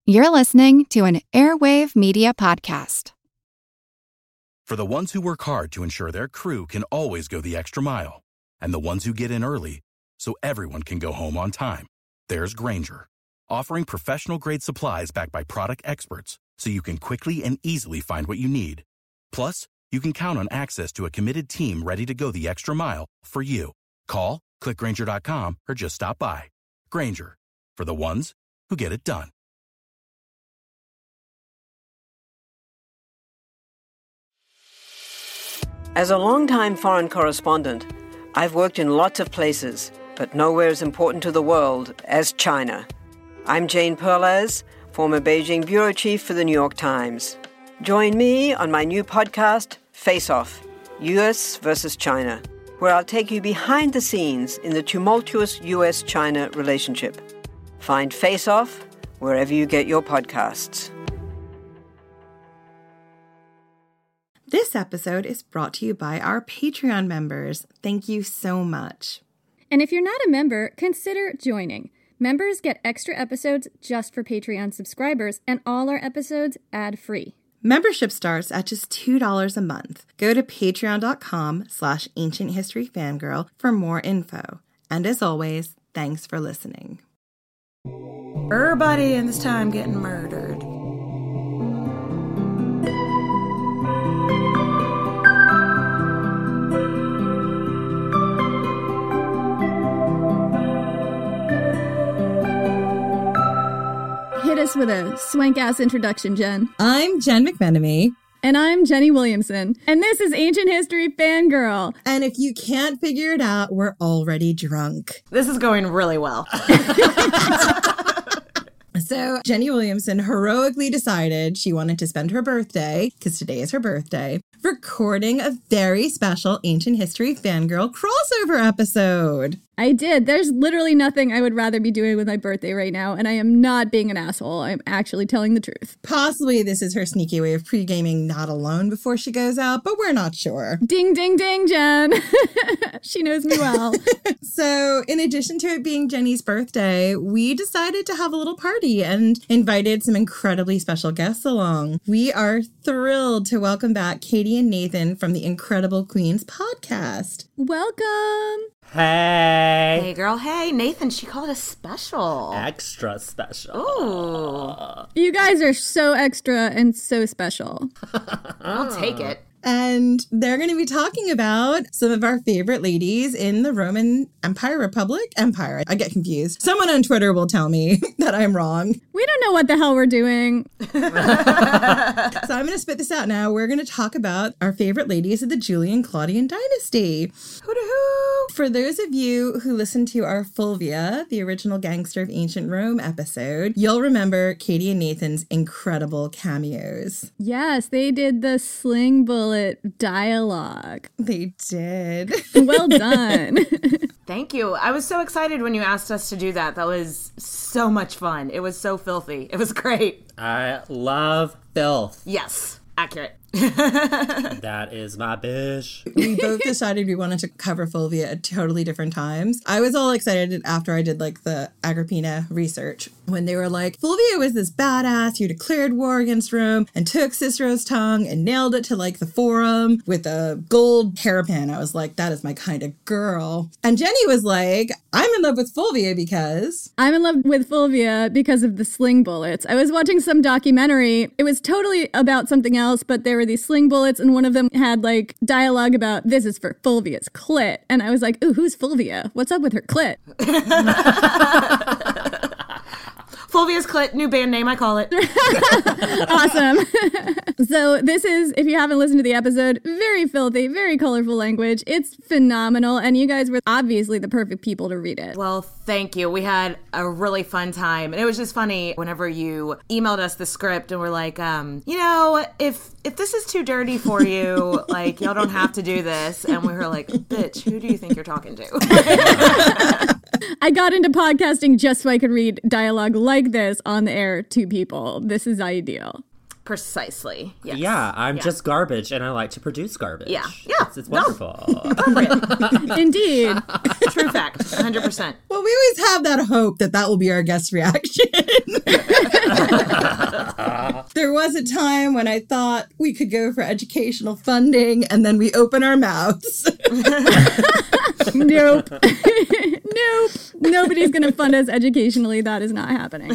You're listening to an Airwave Media Podcast. For the ones who work hard to ensure their crew can always go the extra mile, and the ones who get in early so everyone can go home on time, there's Grainger, offering professional-grade supplies backed by product experts so you can quickly and easily find what you need. Plus, you can count on access to a committed team ready to go the extra mile for you. Call, click Grainger.com, or just stop by. Grainger, for the ones who get it done. As a longtime foreign correspondent, I've worked in lots of places, but nowhere as important to the world as China. I'm Jane Perlez, former Beijing bureau chief for the New York Times. Join me on my new podcast, Face Off, U.S. versus China, where I'll take you behind the scenes in the tumultuous U.S.-China relationship. Find Face Off wherever you get your podcasts. This episode is brought to you by our Patreon members. Thank you so much. And if you're not a member, consider joining. Members get extra episodes just for Patreon subscribers, and all our episodes ad-free. Membership starts at just $2 a month. Go to patreon.com/ancienthistoryfangirl for more info. And as always, thanks for listening. Everybody in this time getting murdered. Hit us with a swank-ass introduction, Jen. I'm Jen McMenemy. And I'm Jenny Williamson. And this is Ancient History Fangirl. And if you can't figure it out, we're already drunk. This is going really well. So Jenny Williamson heroically decided she wanted to spend her birthday, because today is her birthday, recording a very special Ancient History Fangirl crossover episode. I did. There's literally nothing I would rather be doing with my birthday right now, and I am not being an asshole. I'm actually telling the truth. Possibly this is her sneaky way of pre-gaming not alone before she goes out, but we're not sure. Ding, ding, ding, Jen. She knows me well. So in addition to it being Jenny's birthday, we decided to have a little party and invited some incredibly special guests along. We are thrilled to welcome back Katie and Nathan from the Incredible Queens podcast. Welcome. Hey. Hey, girl. Hey, Nathan, she called us special. Extra special. Ooh. You guys are so extra and so special. I'll take it. And they're going to be talking about some of our favorite ladies in the Roman Empire, Empire. I get confused. Someone on Twitter will tell me that I'm wrong. We don't know what the hell we're doing. So I'm going to spit this out now. We're going to talk about our favorite ladies of the Julian-Claudian dynasty. Hoo-doo-hoo. For those of you who listened to our Fulvia, the original Gangster of Ancient Rome episode, you'll remember Katie and Nathan's incredible cameos. Yes, they did the sling bullet dialogue. They did. Well done. Thank you. I was so excited when you asked us to do that. That was so much fun. It was so filthy. It was great. I love filth. Yes. Accurate. That is my bitch. We both decided we wanted to cover Fulvia at totally different times. I was all excited after I did like the Agrippina research when they were like, Fulvia was this badass who declared war against Rome and took Cicero's tongue and nailed it to like the forum with a gold hairpin. I was like, that is my kind of girl. And Jenny was like, I'm in love with Fulvia because... I'm in love with Fulvia because of the sling bullets. I was watching some documentary. It was totally about something else, but there were these sling bullets, and one of them had like dialogue about this is for Fulvia's clit. And I was like, ooh, who's Fulvia? What's up with her clit? Fulvia's Clit, new band name, I call it. Awesome. So this is, if you haven't listened to the episode, very filthy, very colorful language. It's phenomenal, and you guys were obviously the perfect people to read it. Well, thank you. We had a really fun time, and it was just funny whenever you emailed us the script and were like, you know, if this is too dirty for you, like, y'all don't have to do this. And we were like, bitch, who do you think you're talking to? I got into podcasting just so I could read dialogue like this on the air to people. This is ideal. Precisely. Yes. Yeah, I'm just garbage, and I like to produce garbage. Yeah. It's wonderful. Appropriate. Indeed. True fact. 100%. Well, we always have that hope that will be our guest reaction. time when I thought we could go for educational funding and then we open our mouths. Nope. Nope. Nobody's going to fund us educationally. That is not happening.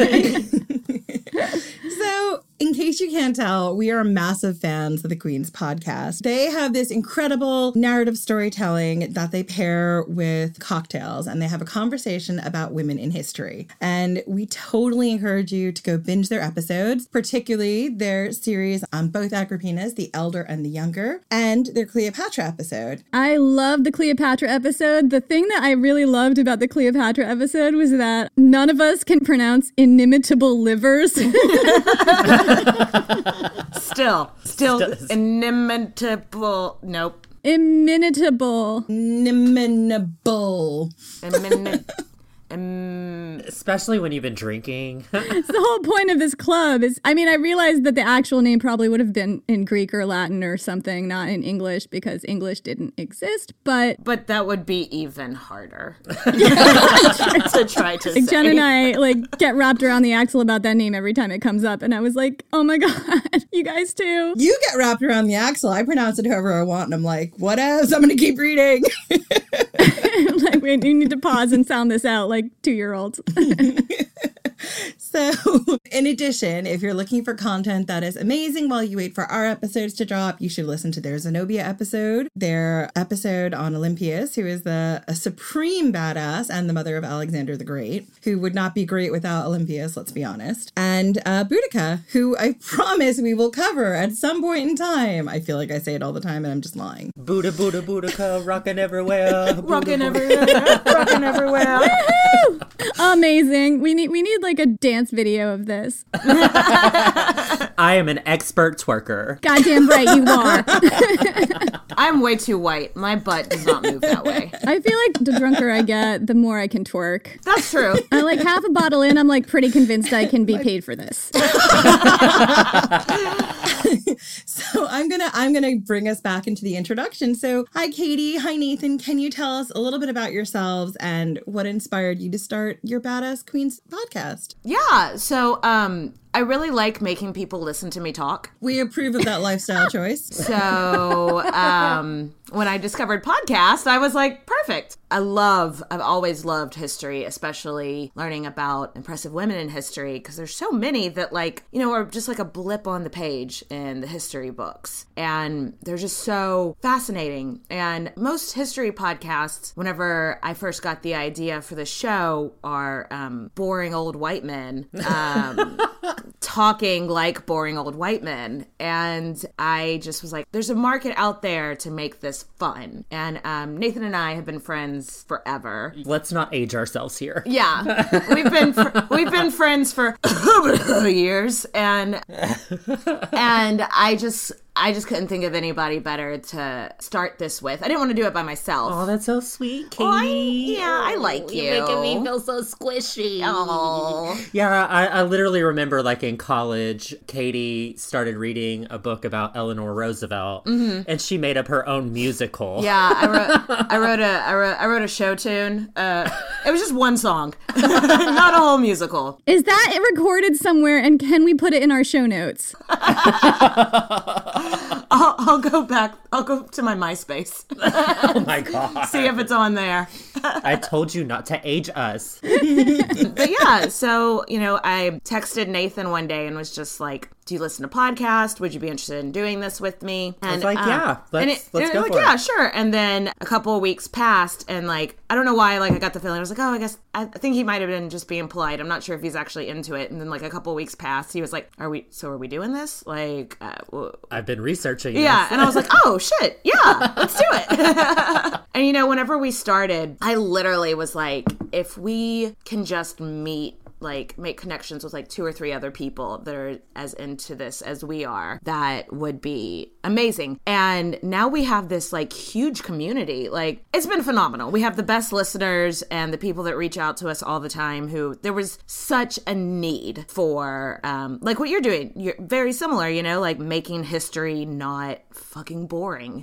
So, in case you can't tell, we are massive fans of the Queen's podcast. They have this incredible narrative storytelling that they pair with cocktails, and they have a conversation about women in history. And we totally encourage you to go binge their episodes, particularly their series on both Agrippinas, the elder and the younger, and their Cleopatra episode. I love the Cleopatra episode. The thing that I really loved about the Cleopatra episode was that none of us can pronounce inimitable livers. Still inimitable. Nope. Inimitable. Inimitable. Especially when you've been drinking. It's the whole point of this club. I realized that the actual name probably would have been in Greek or Latin or something, not in English, because English didn't exist, but that would be even harder to try to say. Jen and I get wrapped around the axle about that name every time it comes up, and I was like, oh my God, you guys too. You get wrapped around the axle. I pronounce it however I want, and I'm like, what else? I'm going to keep reading. We need to pause and sound this out like 2-year-olds. So, in addition, if you're looking for content that is amazing while you wait for our episodes to drop, you should listen to their Zenobia episode, their episode on Olympias, who is a supreme badass and the mother of Alexander the Great, who would not be great without Olympias, let's be honest, and Boudica, who I promise we will cover at some point in time. I feel like I say it all the time and I'm just lying. Buddha, Buddha, Boudica, rockin' everywhere. Rockin' everywhere. Rockin' everywhere. Amazing. We need a dance video of this. I am an expert twerker. Goddamn right you are. I'm way too white. My butt does not move that way. I feel like the drunker I get, the more I can twerk. That's true. I half a bottle in, I'm pretty convinced I can be paid for this. So I'm gonna bring us back into the introduction. So hi Katie, hi Nathan. Can you tell us a little bit about yourselves and what inspired you to start your Badass Queens podcast? Yeah. So I really like making people listen to me talk. We approve of that lifestyle choice. So when I discovered podcasts, I was like, perfect. I've always loved history, especially learning about impressive women in history, because there's so many that are just like a blip on the page in the history books. And they're just so fascinating. And most history podcasts, whenever I first got the idea for the show, are boring old white men. Talking like boring old white men. And I just was like, there's a market out there to make this fun. And Nathan and I have been friends forever. Let's not age ourselves here. Yeah. We've been friends for years, and I just couldn't think of anybody better to start this with. I didn't want to do it by myself. Oh, that's so sweet, Katie. I like you. You're making me feel so squishy. Oh. Yeah, I literally remember in college, Katie started reading a book about Eleanor Roosevelt, and she made up her own musical. Yeah, I wrote a show tune. It was just one song, not a whole musical. Is that recorded somewhere, and can we put it in our show notes? I'll go back. I'll go to my MySpace. Oh my God. See if it's on there. I told you not to age us. But yeah, so, I texted Nathan one day and was just like, do you listen to podcasts? Would you be interested in doing this with me? And I was like, yeah, let's go for it. Yeah, sure. And then a couple of weeks passed, and I don't know why, I got the feeling, I was like, oh, I think he might have been just being polite. I'm not sure if he's actually into it. And then a couple of weeks passed, he was like, are we doing this? I've been researching Yeah. this. And I was like, oh shit. Yeah, let's do it. And whenever we started, I literally was like, if we can just meet, make connections with 2 or 3 other people that are as into this as we are, that would be amazing. And now we have this huge community. It's been phenomenal. We have the best listeners and the people that reach out to us all the time, who there was such a need for what you're doing. You're very similar, making history not fucking boring,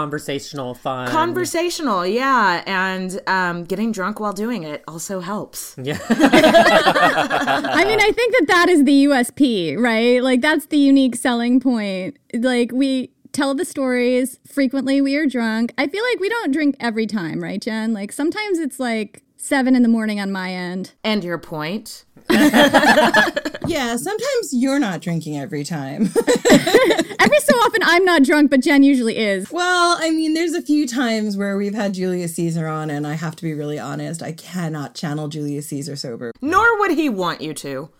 Conversational fun. Conversational, yeah. And getting drunk while doing it also helps. Yeah. I mean, I think that is the USP, right? Like, that's the unique selling point. Like, we tell the stories. Frequently, we are drunk. I feel like we don't drink every time, right, Jen? Like, sometimes it's like 7 a.m. on my end. And your point? Yeah, sometimes you're not drinking every time. Every so often I'm not drunk, but Jen usually is. Well, I mean, there's a few times where we've had Julius Caesar on, and I have to be really honest, I cannot channel Julius Caesar sober. Nor would he want you to.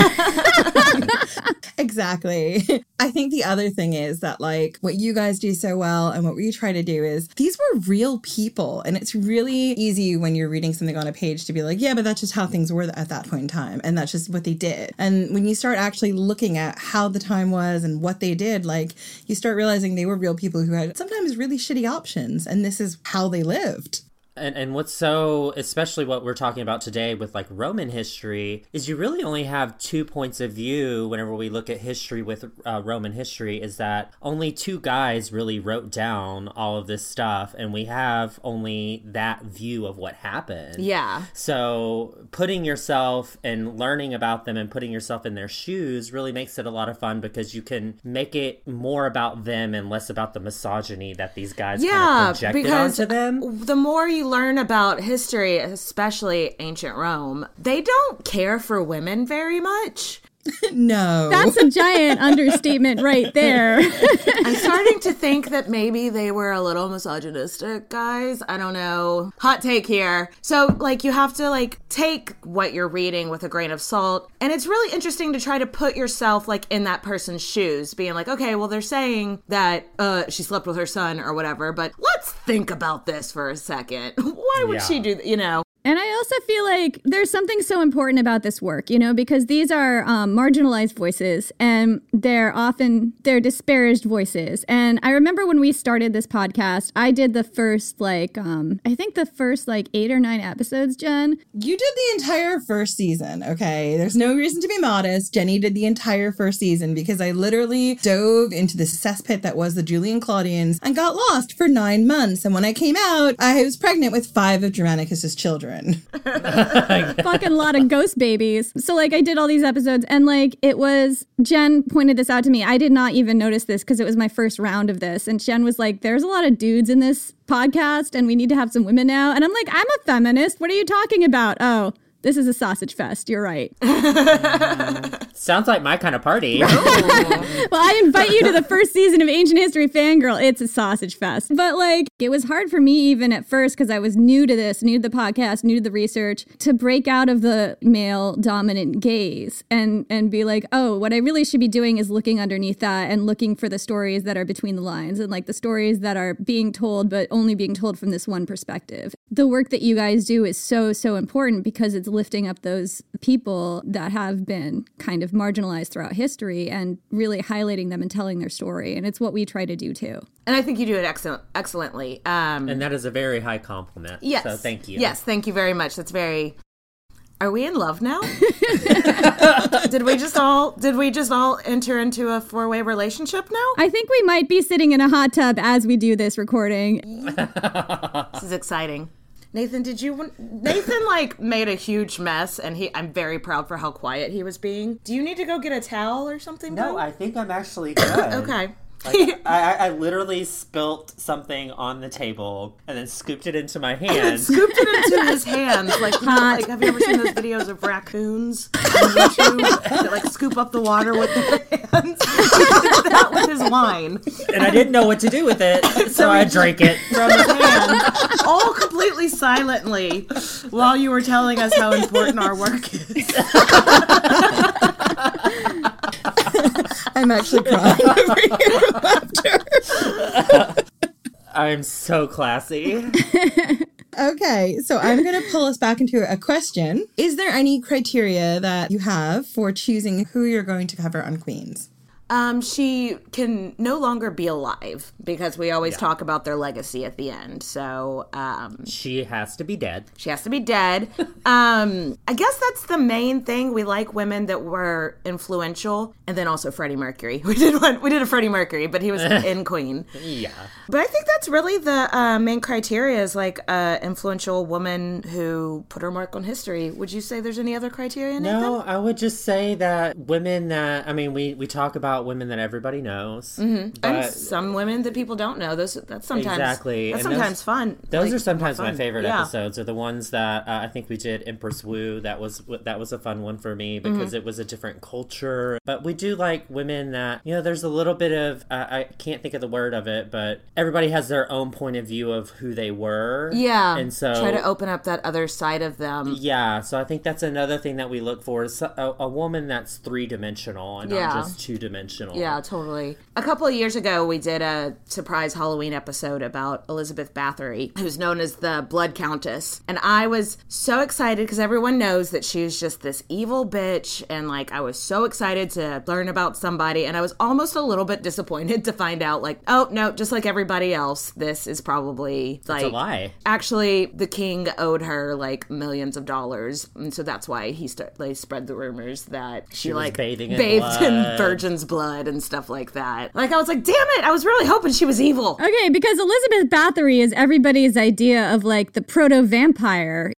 Exactly. I think the other thing is that, like, what you guys do so well and what we try to do is these were real people. And it's really easy when you're reading something on a page to be like, yeah, but that's just how things were at that point in time. And that's just what they did. And when you start actually looking at how the time was and what they did, like, you start realizing they were real people who had sometimes really shitty options. And this is how they lived. And what's so, especially what we're talking about today with like Roman history, is you really only have 2 points of view whenever we look at history with Roman history, is that only 2 guys really wrote down all of this stuff, and we have only that view of what happened. Yeah. So putting yourself and learning about them and putting yourself in their shoes really makes it a lot of fun, because you can make it more about them and less about the misogyny that these guys kind of projected onto them. The more you learn about history, especially ancient Rome, they don't care for women very much. No. That's a giant understatement right there. I'm starting to think that maybe they were a little misogynistic, guys. I don't know. Hot take here. So, like, you have to, like, take what you're reading with a grain of salt. And it's really interesting to try to put yourself, like, in that person's shoes, being like, okay, well, they're saying that she slept with her son or whatever, but let's think about this for a second. Why would she do that, you know? And I also feel like there's something so important about this work, you know, because these are marginalized voices, and they're disparaged voices. And I remember when we started this podcast, I did the first, like, I think the first, like, 8 or 9 episodes, Jen. You did the entire first season, okay? There's no reason to be modest. Jenny did the entire first season because I literally dove into the cesspit that was the Julian Claudians and got lost for 9 months. And when I came out, I was pregnant with 5 of Germanicus's children. Fucking lot of ghost babies. So, like, I did all these episodes, and, like, it was, Jen pointed this out to me. I did not even notice this because it was my first round of this. And Jen was like, there's a lot of dudes in this podcast and we need to have some women now. And I'm like, I'm a feminist. What are you talking about? Oh, this is a sausage fest. You're right. Sounds like my kind of party. Well, I invite you to the first season of Ancient History Fangirl. It's a sausage fest. But, like, it was hard for me even at first because I was new to this, new to the podcast, new to the research, to break out of the male dominant gaze and be like, oh, what I really should be doing is looking underneath that and looking for the stories that are between the lines and, like, the stories that are being told but only being told from this one perspective. The work that you guys do is so, so important because it's lifting up those people that have been kind of marginalized throughout history and really highlighting them and telling their story. And it's what we try to do too. And I think you do it excellently. And that is a very high compliment. Yes. So thank you. Yes, thank you very much. That's very... Are we in love now? Did we just all enter into a 4-way relationship now? I think we might be sitting in a hot tub as we do this recording. This is exciting. Nathan, Nathan, like, made a huge mess, and I'm very proud for how quiet he was being. Do you need to go get a towel or something? No, I think I'm actually good. Okay. Like, I literally spilt something on the table and then scooped it into my hand. Scooped it into his hands. Like, you know, like, have you ever seen those videos of raccoons on YouTube that, like, scoop up the water with their hands? He did that with his wine. And I didn't know what to do with it, so I drank it from his hand, all completely silently, while you were telling us how important our work is. I'm actually crying over here from laughter. I'm so classy. Okay, so I'm going to pull us back into a question. Is there any criteria that you have for choosing who you're going to cover on Queens? She can no longer be alive because we always talk about their legacy at the end. So she has to be dead. She has to be dead. I guess that's the main thing. We like women that were influential, and then also Freddie Mercury. We did a Freddie Mercury, but he was in Queen. Yeah. But I think that's really the main criteria is like an influential woman who put her mark on history. Would you say there's any other criteria, Nathan? No, I would just say that women that, I mean, we talk about women that everybody knows. Mm-hmm. But and some women that people don't know. That's sometimes exactly. That's and sometimes fun. Those like, are sometimes fun. my favorite Yeah. episodes. Are the ones that I think we did Empress Wu. That was a fun one for me because it was a different culture. But we do like women that, you know, there's a little bit of I can't think of the word of it, but everybody has their own point of view of who they were. Yeah. And so try to open up that other side of them. Yeah. So I think that's another thing that we look for is a woman that's 3-dimensional and not just 2-dimensional. Yeah, totally. A couple of years ago, we did a surprise Halloween episode about Elizabeth Bathory, who's known as the Blood Countess. And I was so excited because everyone knows that she's just this evil bitch. And like, I was so excited to learn about somebody. And I was almost a little bit disappointed to find out like, oh, no, just like everybody else, this is probably like... It's a lie. Actually, the king owed her like millions of dollars. And so that's why they spread the rumors that she was like bathed in virgin's blood and stuff like that. Like, I was like, damn it, I was really hoping she was evil. Okay, because Elizabeth Bathory is everybody's idea of like the proto-vampire.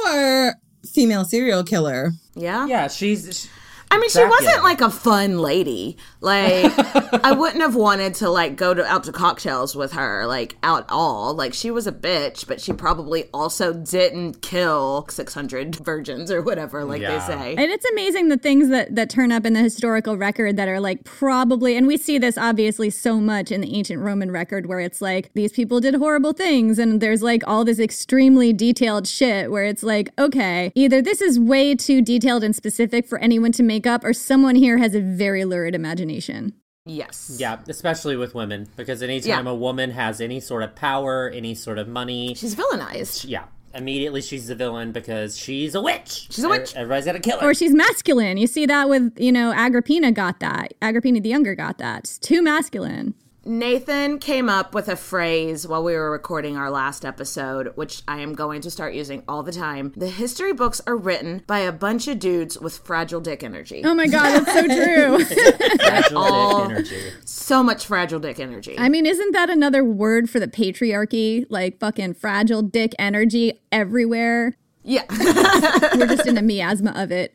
Or female serial killer. Yeah? Yeah, she's... I mean, she wasn't like a fun lady. Like, I wouldn't have wanted to like go out to cocktails with her, like, at all. Like, she was a bitch, but she probably also didn't kill 600 virgins or whatever, like they say. And it's amazing the things that turn up in the historical record that are like probably, and we see this obviously so much in the ancient Roman record where it's like, these people did horrible things. And there's like all this extremely detailed shit where it's like, okay, either this is way too detailed and specific for anyone to make up, or someone here has a very lurid imagination. Yes. Yeah, especially with women, because anytime a woman has any sort of power, any sort of money... She's villainized. Yeah. Immediately she's the villain because she's a witch. She's a witch. Everybody's got to kill her. Or she's masculine. You see that with, Agrippina got that. Agrippina the Younger got that. It's too masculine. Nathan came up with a phrase while we were recording our last episode, which I am going to start using all the time. The history books are written by a bunch of dudes with fragile dick energy. Oh my God, that's so true. Fragile dick energy. So much fragile dick energy. I mean, isn't that another word for the patriarchy? Like fucking fragile dick energy everywhere. Yeah. We're just in a miasma of it.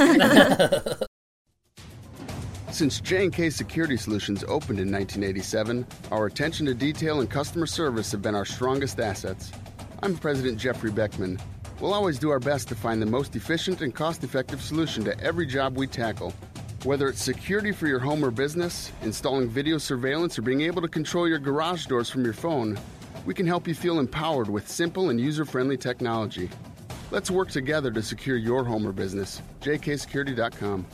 Since J&K Security Solutions opened in 1987, our attention to detail and customer service have been our strongest assets. I'm President Jeffrey Beckman. We'll always do our best to find the most efficient and cost-effective solution to every job we tackle. Whether it's security for your home or business, installing video surveillance, or being able to control your garage doors from your phone, we can help you feel empowered with simple and user-friendly technology. Let's work together to secure your home or business. jksecurity.com.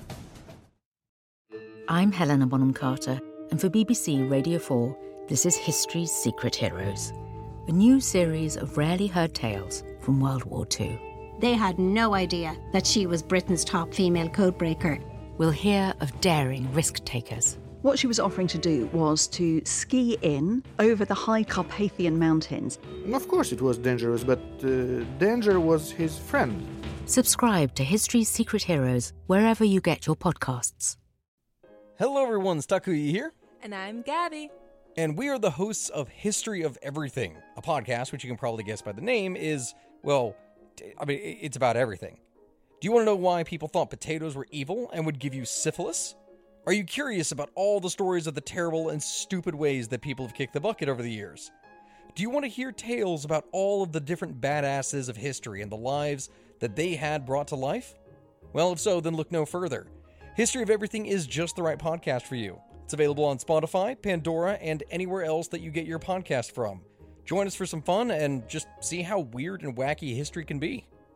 I'm Helena Bonham Carter, and for BBC Radio 4, this is History's Secret Heroes, a new series of rarely heard tales from World War II. They had no idea that she was Britain's top female codebreaker. We'll hear of daring risk-takers. What she was offering to do was to ski in over the high Carpathian Mountains. Of course it was dangerous, but danger was his friend. Subscribe to History's Secret Heroes wherever you get your podcasts. Hello everyone, Takuya here. And I'm Gabby. And we are the hosts of History of Everything, a podcast which you can probably guess by the name is, well, I mean, it's about everything. Do you want to know why people thought potatoes were evil and would give you syphilis? Are you curious about all the stories of the terrible and stupid ways that people have kicked the bucket over the years? Do you want to hear tales about all of the different badasses of history and the lives that they had brought to life? Well, if so, then look no further. History of Everything is just the right podcast for you. It's available on Spotify, Pandora, and anywhere else that you get your podcast from. Join us for some fun and just see how weird and wacky history can be.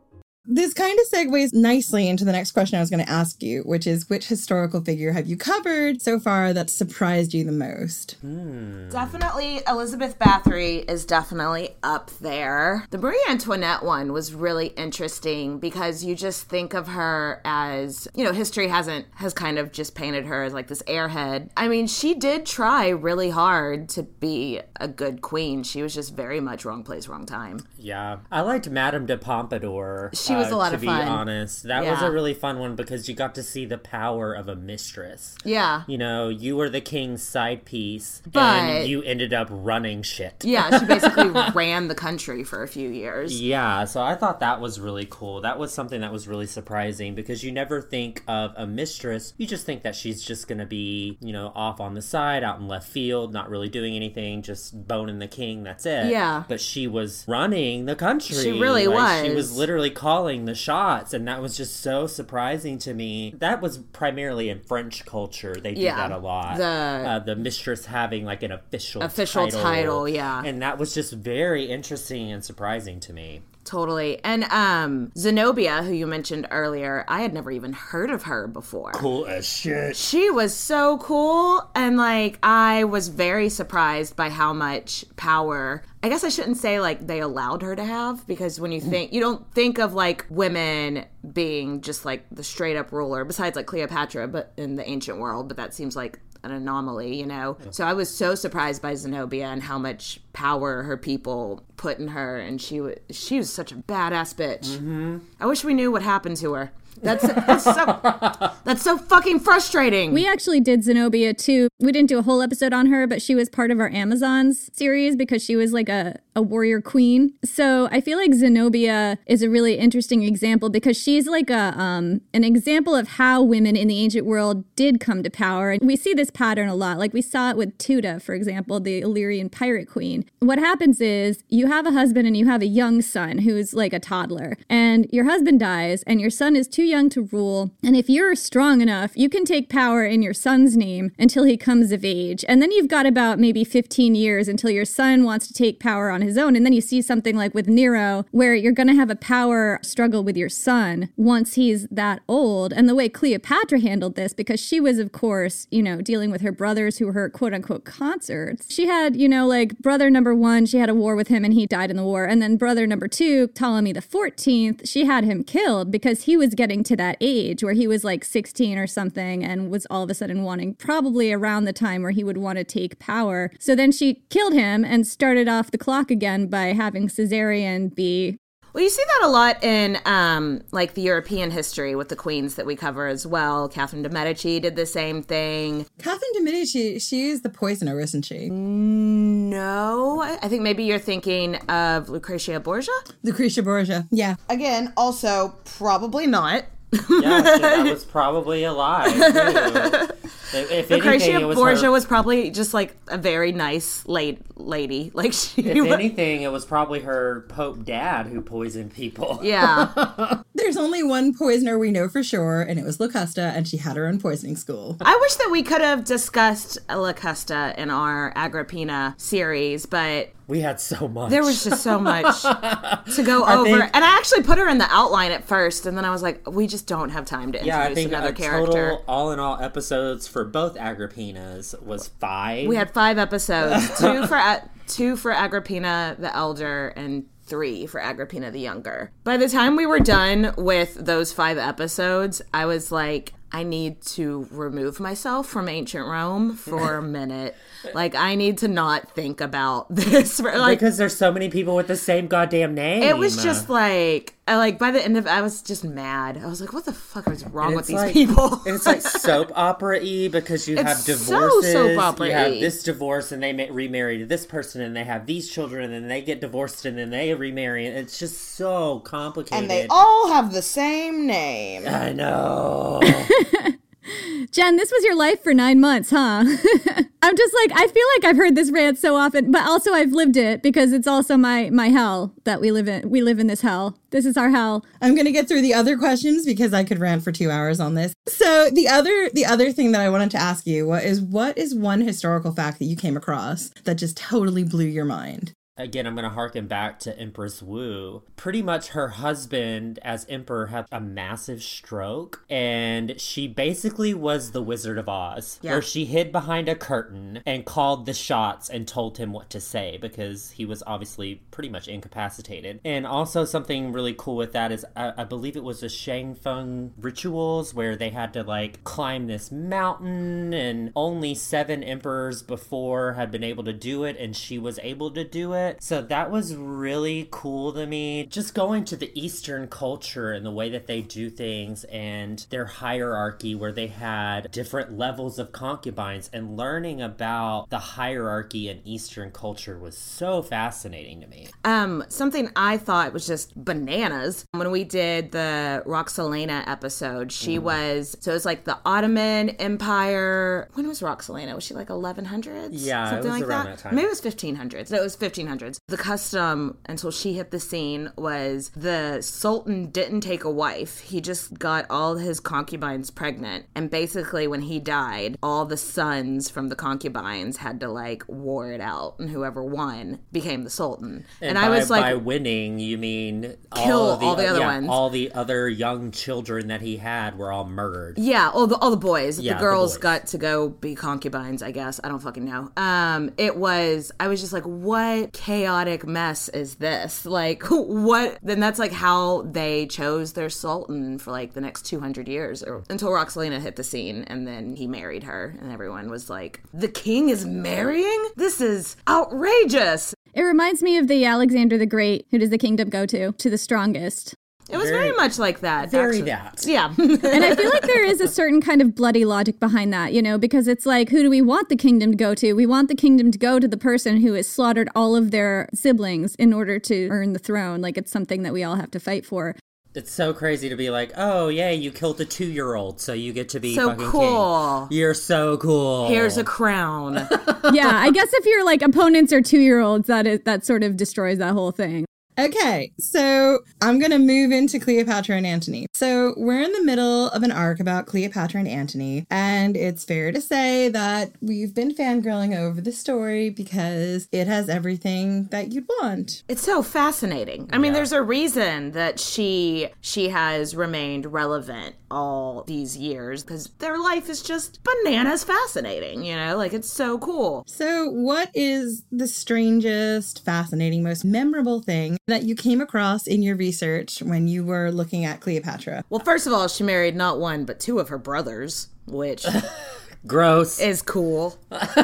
This kind of segues nicely into the next question I was going to ask you, which is which historical figure have you covered so far that surprised you the most? Definitely Elizabeth Bathory is definitely up there. The Marie Antoinette one was really interesting because you just think of her as, you know, history has kind of just painted her as like this airhead. I mean, she did try really hard to be a good queen. She was just very much wrong place, wrong time. Yeah. I liked Madame de Pompadour. She was a lot of fun. To be honest. That was a really fun one because you got to see the power of a mistress. Yeah. You know, you were the king's side piece, but and you ended up running shit. Yeah, she basically ran the country for a few years. Yeah, so I thought that was really cool. That was something that was really surprising because you never think of a mistress. You just think that she's just going to be, you know, off on the side, out in left field, not really doing anything, just boning the king, that's it. Yeah. But she was running the country. She really was. She was literally calling the shots, and that was just so surprising to me. That was primarily in French culture. They do that a lot. The mistress having like an official title, yeah. And that was just very interesting and surprising to me. Totally. And Zenobia, who you mentioned earlier, I had never even heard of her before. Cool as shit. She was so cool. And like, I was very surprised by how much power, I guess I shouldn't say like they allowed her to have, because when you think, you don't think of like women being just like the straight up ruler, besides like Cleopatra, but in the ancient world, but that seems like an anomaly, you know? So I was so surprised by Zenobia and how much power her people put in her, and she was such a badass bitch. Mm-hmm. I wish we knew what happened to her. That's so fucking frustrating. We actually did Zenobia too. We didn't do a whole episode on her, but she was part of our Amazons series because she was like a warrior queen. So I feel like Zenobia is a really interesting example because she's like an example of how women in the ancient world did come to power. And we see this pattern a lot. Like we saw it with Tuda, for example, the Illyrian pirate queen. What happens is you have a husband and you have a young son who's like a toddler, and your husband dies and your son is too young to rule. And if you're strong enough, you can take power in your son's name until he comes of age. And then you've got about maybe 15 years until your son wants to take power on his own. And then you see something like with Nero, where you're going to have a power struggle with your son once he's that old. And the way Cleopatra handled this, because she was, of course, you know, dealing with her brothers who were her quote unquote consorts. She had, you know, like brother number 1, she had a war with him and he died in the war. And then brother number 2, Ptolemy the 14th, she had him killed because he was getting to that age where he was like 16 or something and was all of a sudden wanting, probably around the time where he would want to take power. So then she killed him and started off the clock again by having Caesarion be... Well, you see that a lot in, like, the European history with the queens that we cover as well. Catherine de' Medici did the same thing. Catherine de' Medici, she is the poisoner, isn't she? No. I think maybe you're thinking of Lucretia Borgia? Lucretia Borgia, yeah. Again, also probably not. Yeah, so that was probably a lie, too. If Lucretia anything, Borgia was probably just like a very nice lady. Like anything, it was probably her Pope dad who poisoned people. Yeah. There's only one poisoner we know for sure, and it was Locusta, and she had her own poisoning school. I wish that we could have discussed Locusta in our Agrippina series, but we had so much. There was just so much to go over. And I actually put her in the outline at first, and then I was like, we just don't have time to introduce another character. Total, all in all, episodes for both Agrippinas was 5. We had 5 episodes, 2 for Agrippina the Elder and 3 for Agrippina the Younger. By the time we were done with those 5 episodes, I was like, I need to remove myself from ancient Rome for a minute. Like, I need to not think about this. Like, because there's so many people with the same goddamn name. It was just like by the end of it, I was just mad. I was like, what the fuck is wrong with these people? It's like soap opera-y because you have divorces. So soap opera-y. You have this divorce and they remarry to this person and they have these children and then they get divorced and then they remarry. And it's just so complicated. And they all have the same name. I know. Jen, this was your life for 9 months, huh? I'm just like, I feel like I've heard this rant so often, but also I've lived it because it's also my hell that we live in. We live in this hell. This is our hell. I'm going to get through the other questions because I could rant for 2 hours on this. So the other thing that I wanted to ask you what is one historical fact that you came across that just totally blew your mind? Again, I'm going to harken back to Empress Wu. Pretty much her husband, as emperor, had a massive stroke, and she basically was the Wizard of Oz, where she hid behind a curtain and called the shots and told him what to say, because he was obviously pretty much incapacitated. And also something really cool with that is, I believe it was the Shang Feng rituals, where they had to, like, climb this mountain, and only 7 emperors before had been able to do it, and she was able to do it. So that was really cool to me. Just going to the Eastern culture and the way that they do things and their hierarchy, where they had different levels of concubines, and learning about the hierarchy in Eastern culture was so fascinating to me. Something I thought was just bananas when we did the Roxolana episode. She was, so it was like the Ottoman Empire. When was Roxolana? Was she like 1100s? Yeah, something it was like around that. that time. Maybe it was 1500s. No, it was 1500s. The custom until she hit the scene was the Sultan didn't take a wife. He just got all his concubines pregnant. And basically when he died, all the sons from the concubines had to like war it out. And whoever won became the Sultan. And I was like, by winning, you mean kill all the other ones. All the other young children that he had were all murdered. Yeah, all the boys. Yeah, the girls the boys got to go be concubines, I guess. I don't fucking know. I was just like, what chaotic mess is this? Like, what? Then that's like how they chose their sultan for like the next 200 years, or until Roxolana hit the scene, and then he married her, and everyone was like, the king is marrying? This is outrageous. It reminds me of the Alexander the Great. Who does the kingdom go to? To the strongest. It was very much like that. Very actually. that. Yeah. And I feel like there is a certain kind of bloody logic behind that, you know, because it's like, who do we want the kingdom to go to? We want the kingdom to go to the person who has slaughtered all of their siblings in order to earn the throne. Like, it's something that we all have to fight for. It's so crazy to be like, oh, yay, you killed a 2-year-old, so you get to be so fucking cool. king. You're so cool. Here's a crown. Yeah, I guess if your like opponents are 2-year-olds, that sort of destroys that whole thing. Okay, so I'm going to move into Cleopatra and Antony. So we're in the middle of an arc about Cleopatra and Antony, and it's fair to say that we've been fangirling over the story because it has everything that you'd want. It's so fascinating. I mean, there's a reason that she has remained relevant all these years, because their life is just bananas fascinating, you know? Like, it's so cool. So what is the strangest, fascinating, most memorable thing that you came across in your research when you were looking at Cleopatra? Well, first of all, she married not one, but 2 of her brothers, which... Gross. Is cool. They were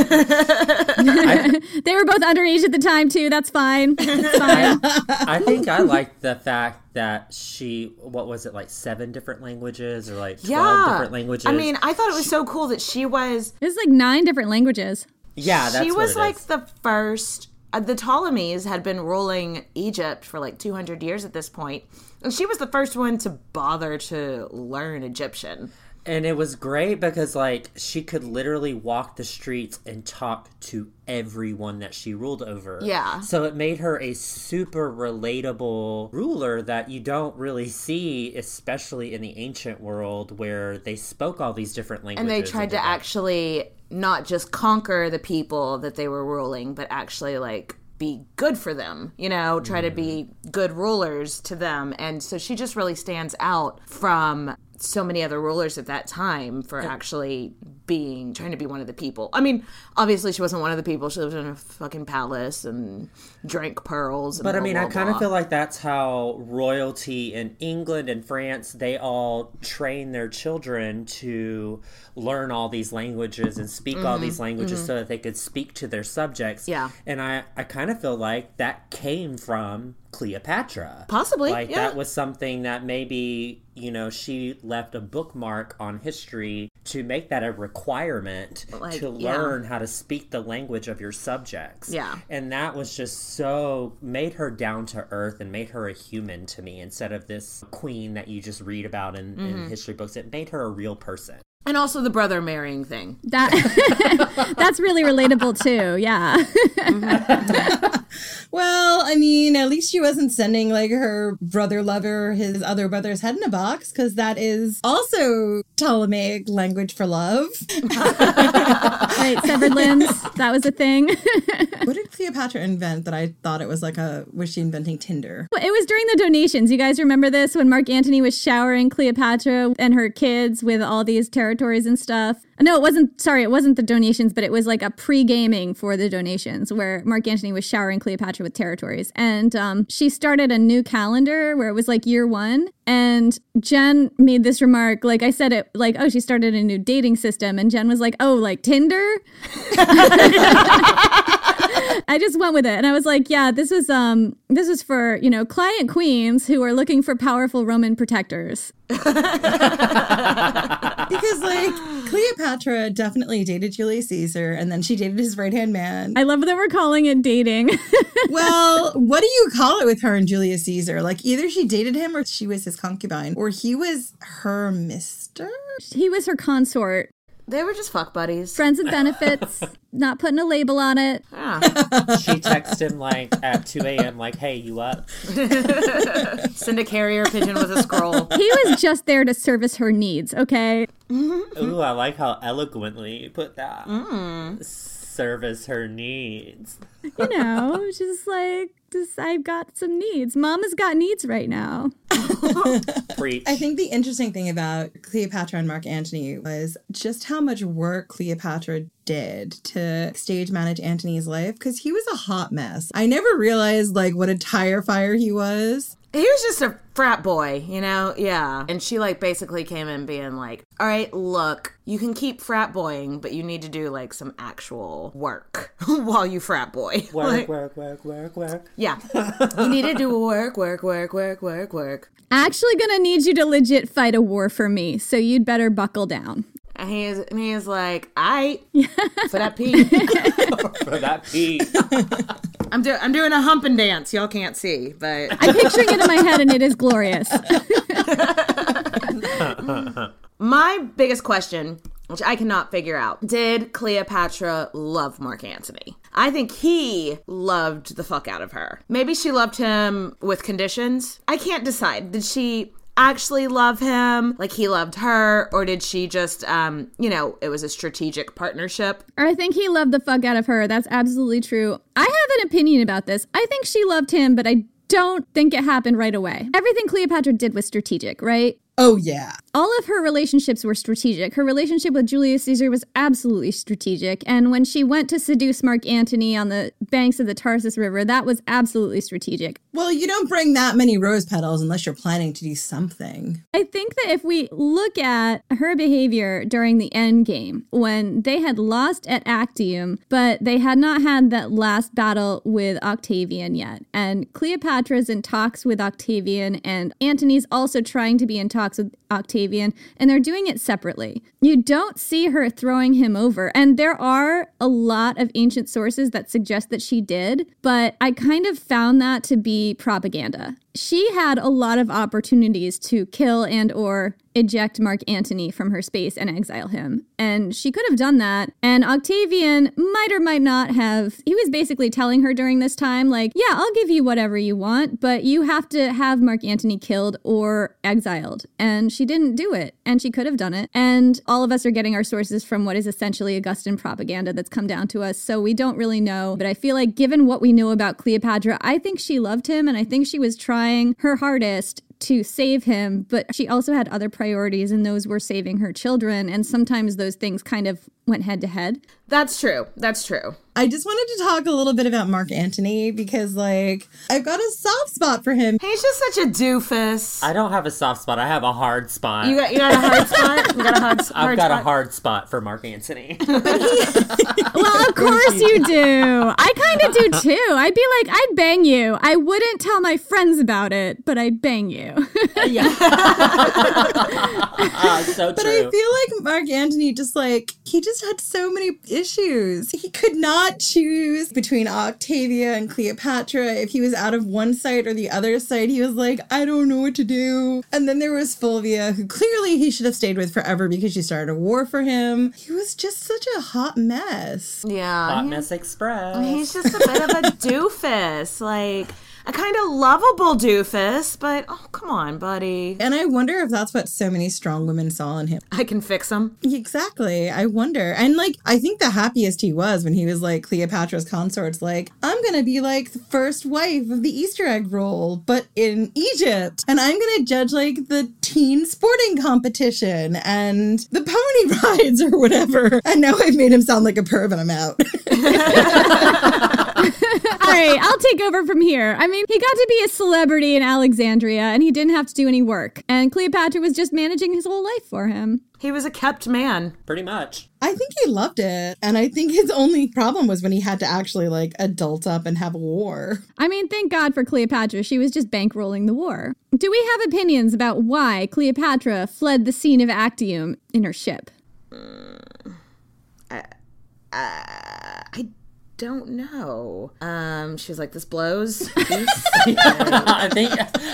both underage at the time, too. That's fine. It's fine. I think I liked the fact that she, what was it, like 7 different languages or like 12 different languages? I mean, I thought it was so cool that she was... It was like 9 different languages. Yeah, that's She was what it like is. the first... the Ptolemies had been ruling Egypt for like 200 years at this point, and she was the first one to bother to learn Egyptian. And it was great because, like, she could literally walk the streets and talk to everyone that she ruled over. Yeah. So it made her a super relatable ruler that you don't really see, especially in the ancient world where they spoke all these different languages. And they tried to actually not just conquer the people that they were ruling, but actually, like, be good for them, you know, try to be good rulers to them. And so she just really stands out from so many other rulers at that time for actually trying to be one of the people. I mean, obviously she wasn't one of the people. She lived in a fucking palace and drank pearls. And but I mean, blah, I blah, kind of blah. feel like that's how royalty in England and France, they all train their children to learn all these languages and speak all these languages so that they could speak to their subjects. Yeah. And I kind of feel like that came from Cleopatra. Possibly, Like, yeah. that was something that maybe, you know, she left a bookmark on history to make that a requirement to learn how to speak the language of your subjects. Yeah. And that was just so, made her down to earth and made her a human to me instead of this queen that you just read about in history books. It made her a real person. And also the brother marrying thing. That's really relatable too, yeah. Well, I mean, at least she wasn't sending like her brother lover his other brother's head in a box, because that is also Ptolemaic language for love. Right, severed limbs. That was a thing. What did Cleopatra invent that I thought it was like was she inventing Tinder? It was during the donations. You guys remember this when Mark Antony was showering Cleopatra and her kids with all these territories and stuff? No, it wasn't the donations, but it was like a pre-gaming for the donations where Mark Antony was showering Cleopatra with territories. And she started a new calendar where it was like year 1. And Jen made this remark, like I said it, like, oh, she started a new dating system. And Jen was like, oh, like Tinder? I just went with it. And I was like, yeah, this was for, client queens who are looking for powerful Roman protectors. Because, like, Cleopatra definitely dated Julius Caesar, and then she dated his right-hand man. I love that we're calling it dating. Well, what do you call it with her and Julius Caesar? Like, either she dated him or she was his concubine, or he was her mister? He was her consort. They were just fuck buddies. Friends with benefits, not putting a label on it. Yeah. She texted him like at 2 a.m. like, hey, you up? Send a carrier pigeon with a scroll. He was just there to service her needs, okay? Ooh, I like how eloquently you put that. Service her needs. I've got some needs. Mama's got needs right now. Preach. I think the interesting thing about Cleopatra and Mark Antony was just how much work Cleopatra did to stage manage Antony's life, because he was a hot mess. I never realized what a tire fire he was. He was just a frat boy, Yeah. And she basically came in being like, all right, look, you can keep frat boying, but you need to do some actual work while you frat boy. Work. Yeah. You need to do work. Actually gonna need you to legit fight a war for me, so you'd better buckle down. And he is like, aight, for that pee. For that pee. I'm doing a humping dance. Y'all can't see, but I'm picturing it in my head, and it is glorious. My biggest question, which I cannot figure out, did Cleopatra love Mark Antony? I think he loved the fuck out of her. Maybe she loved him with conditions. I can't decide. Did she actually love him like he loved her, or did she just it was a strategic partnership? I think he loved the fuck out of her. That's absolutely true. I have an opinion about this. I think she loved him, but I don't think it happened right away. Everything Cleopatra did was strategic, right? Oh, yeah. All of her relationships were strategic. Her relationship with Julius Caesar was absolutely strategic. And when she went to seduce Mark Antony on the banks of the Tarsus River, that was absolutely strategic. Well, you don't bring that many rose petals unless you're planning to do something. I think that if we look at her behavior during the end game, when they had lost at Actium, but they had not had that last battle with Octavian yet. And Cleopatra's in talks with Octavian, and Antony's also trying to be in talks with Octavian, and they're doing it separately. You don't see her throwing him over, and there are a lot of ancient sources that suggest that she did, but I kind of found that to be propaganda. She had a lot of opportunities to kill and or eject Mark Antony from her space and exile him. And she could have done that. And Octavian might or might not have. He was basically telling her during this time, yeah, I'll give you whatever you want, but you have to have Mark Antony killed or exiled. And she didn't do it. And she could have done it. And all of us are getting our sources from what is essentially Augustan propaganda that's come down to us. So we don't really know. But I feel like given what we know about Cleopatra, I think she loved him, and I think she was trying her hardest to save him, but she also had other priorities, and those were saving her children, and sometimes those things kind of went head to head. That's true. I just wanted to talk a little bit about Mark Antony because, I've got a soft spot for him. He's just such a doofus. I don't have a soft spot. I have a hard spot. You got a hard spot? You got a hard spot? I've got a hard spot for Mark Antony. Well, of course you do. I kind of do too. I'd be like, I'd bang you. I wouldn't tell my friends about it, but I'd bang you. Yeah. So but true. I feel like Mark Antony he just had so many issues. He could not choose between Octavia and Cleopatra. If he was out of one side or the other side, he was like, I don't know what to do. And then there was Fulvia, who clearly he should have stayed with forever because she started a war for him. He was just such a hot mess. Yeah. Hot Mess Express. He's just a bit of a doofus. a kind of lovable doofus, but oh, come on, buddy. And I wonder if that's what so many strong women saw in him. I can fix him. Exactly. I wonder. And like, I think the happiest he was when he was like Cleopatra's consort's like, I'm going to be like the first wife of the Easter egg roll, but in Egypt. And I'm going to judge like the teen sporting competition and the pony rides or whatever. And now I've made him sound like a perv and I'm out. All right, I'll take over from here. I mean, he got to be a celebrity in Alexandria and he didn't have to do any work. And Cleopatra was just managing his whole life for him. He was a kept man. Pretty much. I think he loved it. And I think his only problem was when he had to actually like adult up and have a war. I mean, thank God for Cleopatra. She was just bankrolling the war. Do we have opinions about why Cleopatra fled the scene of Actium in her ship? I don't know. She was like, this blows. I think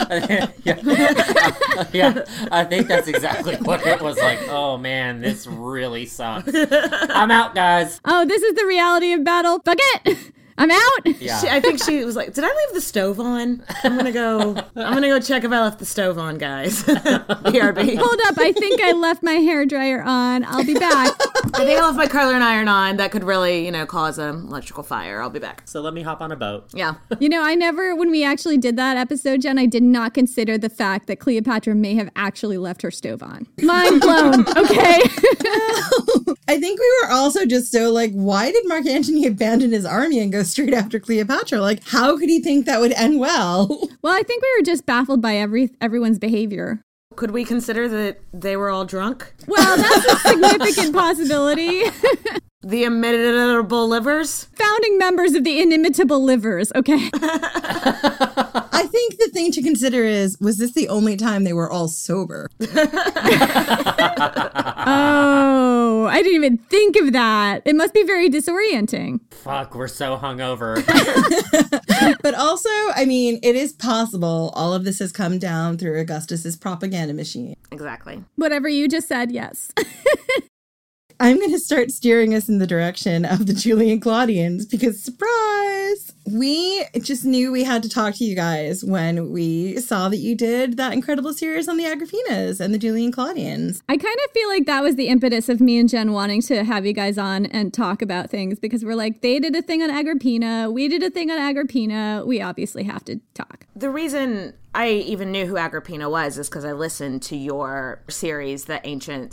I think that's exactly what it was like. Oh man, this really sucks. I'm out, guys. Oh, this is the reality of battle. Fuck it. I'm out. Yeah. I think she was like, did I leave the stove on? I'm gonna go check if I left the stove on, guys. BRB. Hold up, I think I left my hairdryer on. I'll be back. I think I left my curler and iron on. That could really, cause an electrical fire. I'll be back. So let me hop on a boat. Yeah. When we actually did that episode, Jen, I did not consider the fact that Cleopatra may have actually left her stove on. Mind blown, okay? I think we were also just so like, why did Mark Antony abandon his army and go straight after Cleopatra? Like, how could he think that would end well? Well, I think we were just baffled by everyone's behavior. Could we consider that they were all drunk? Well, that's a significant possibility. The inimitable livers? Founding members of the inimitable livers, okay. I think the thing to consider is, was this the only time they were all sober? Oh, I didn't even think of that. It must be very disorienting. Fuck, we're so hungover. But also, I mean, it is possible all of this has come down through Augustus's propaganda machine. Exactly. Whatever you just said, yes. I'm going to start steering us in the direction of the Julian Claudians because, surprise, we just knew we had to talk to you guys when we saw that you did that incredible series on the Agrippinas and the Julian Claudians. I kind of feel like that was the impetus of me and Jen wanting to have you guys on and talk about things because we're like, they did a thing on Agrippina, we did a thing on Agrippina, we obviously have to talk. The reason I even knew who Agrippina was is because I listened to your series, the Ancient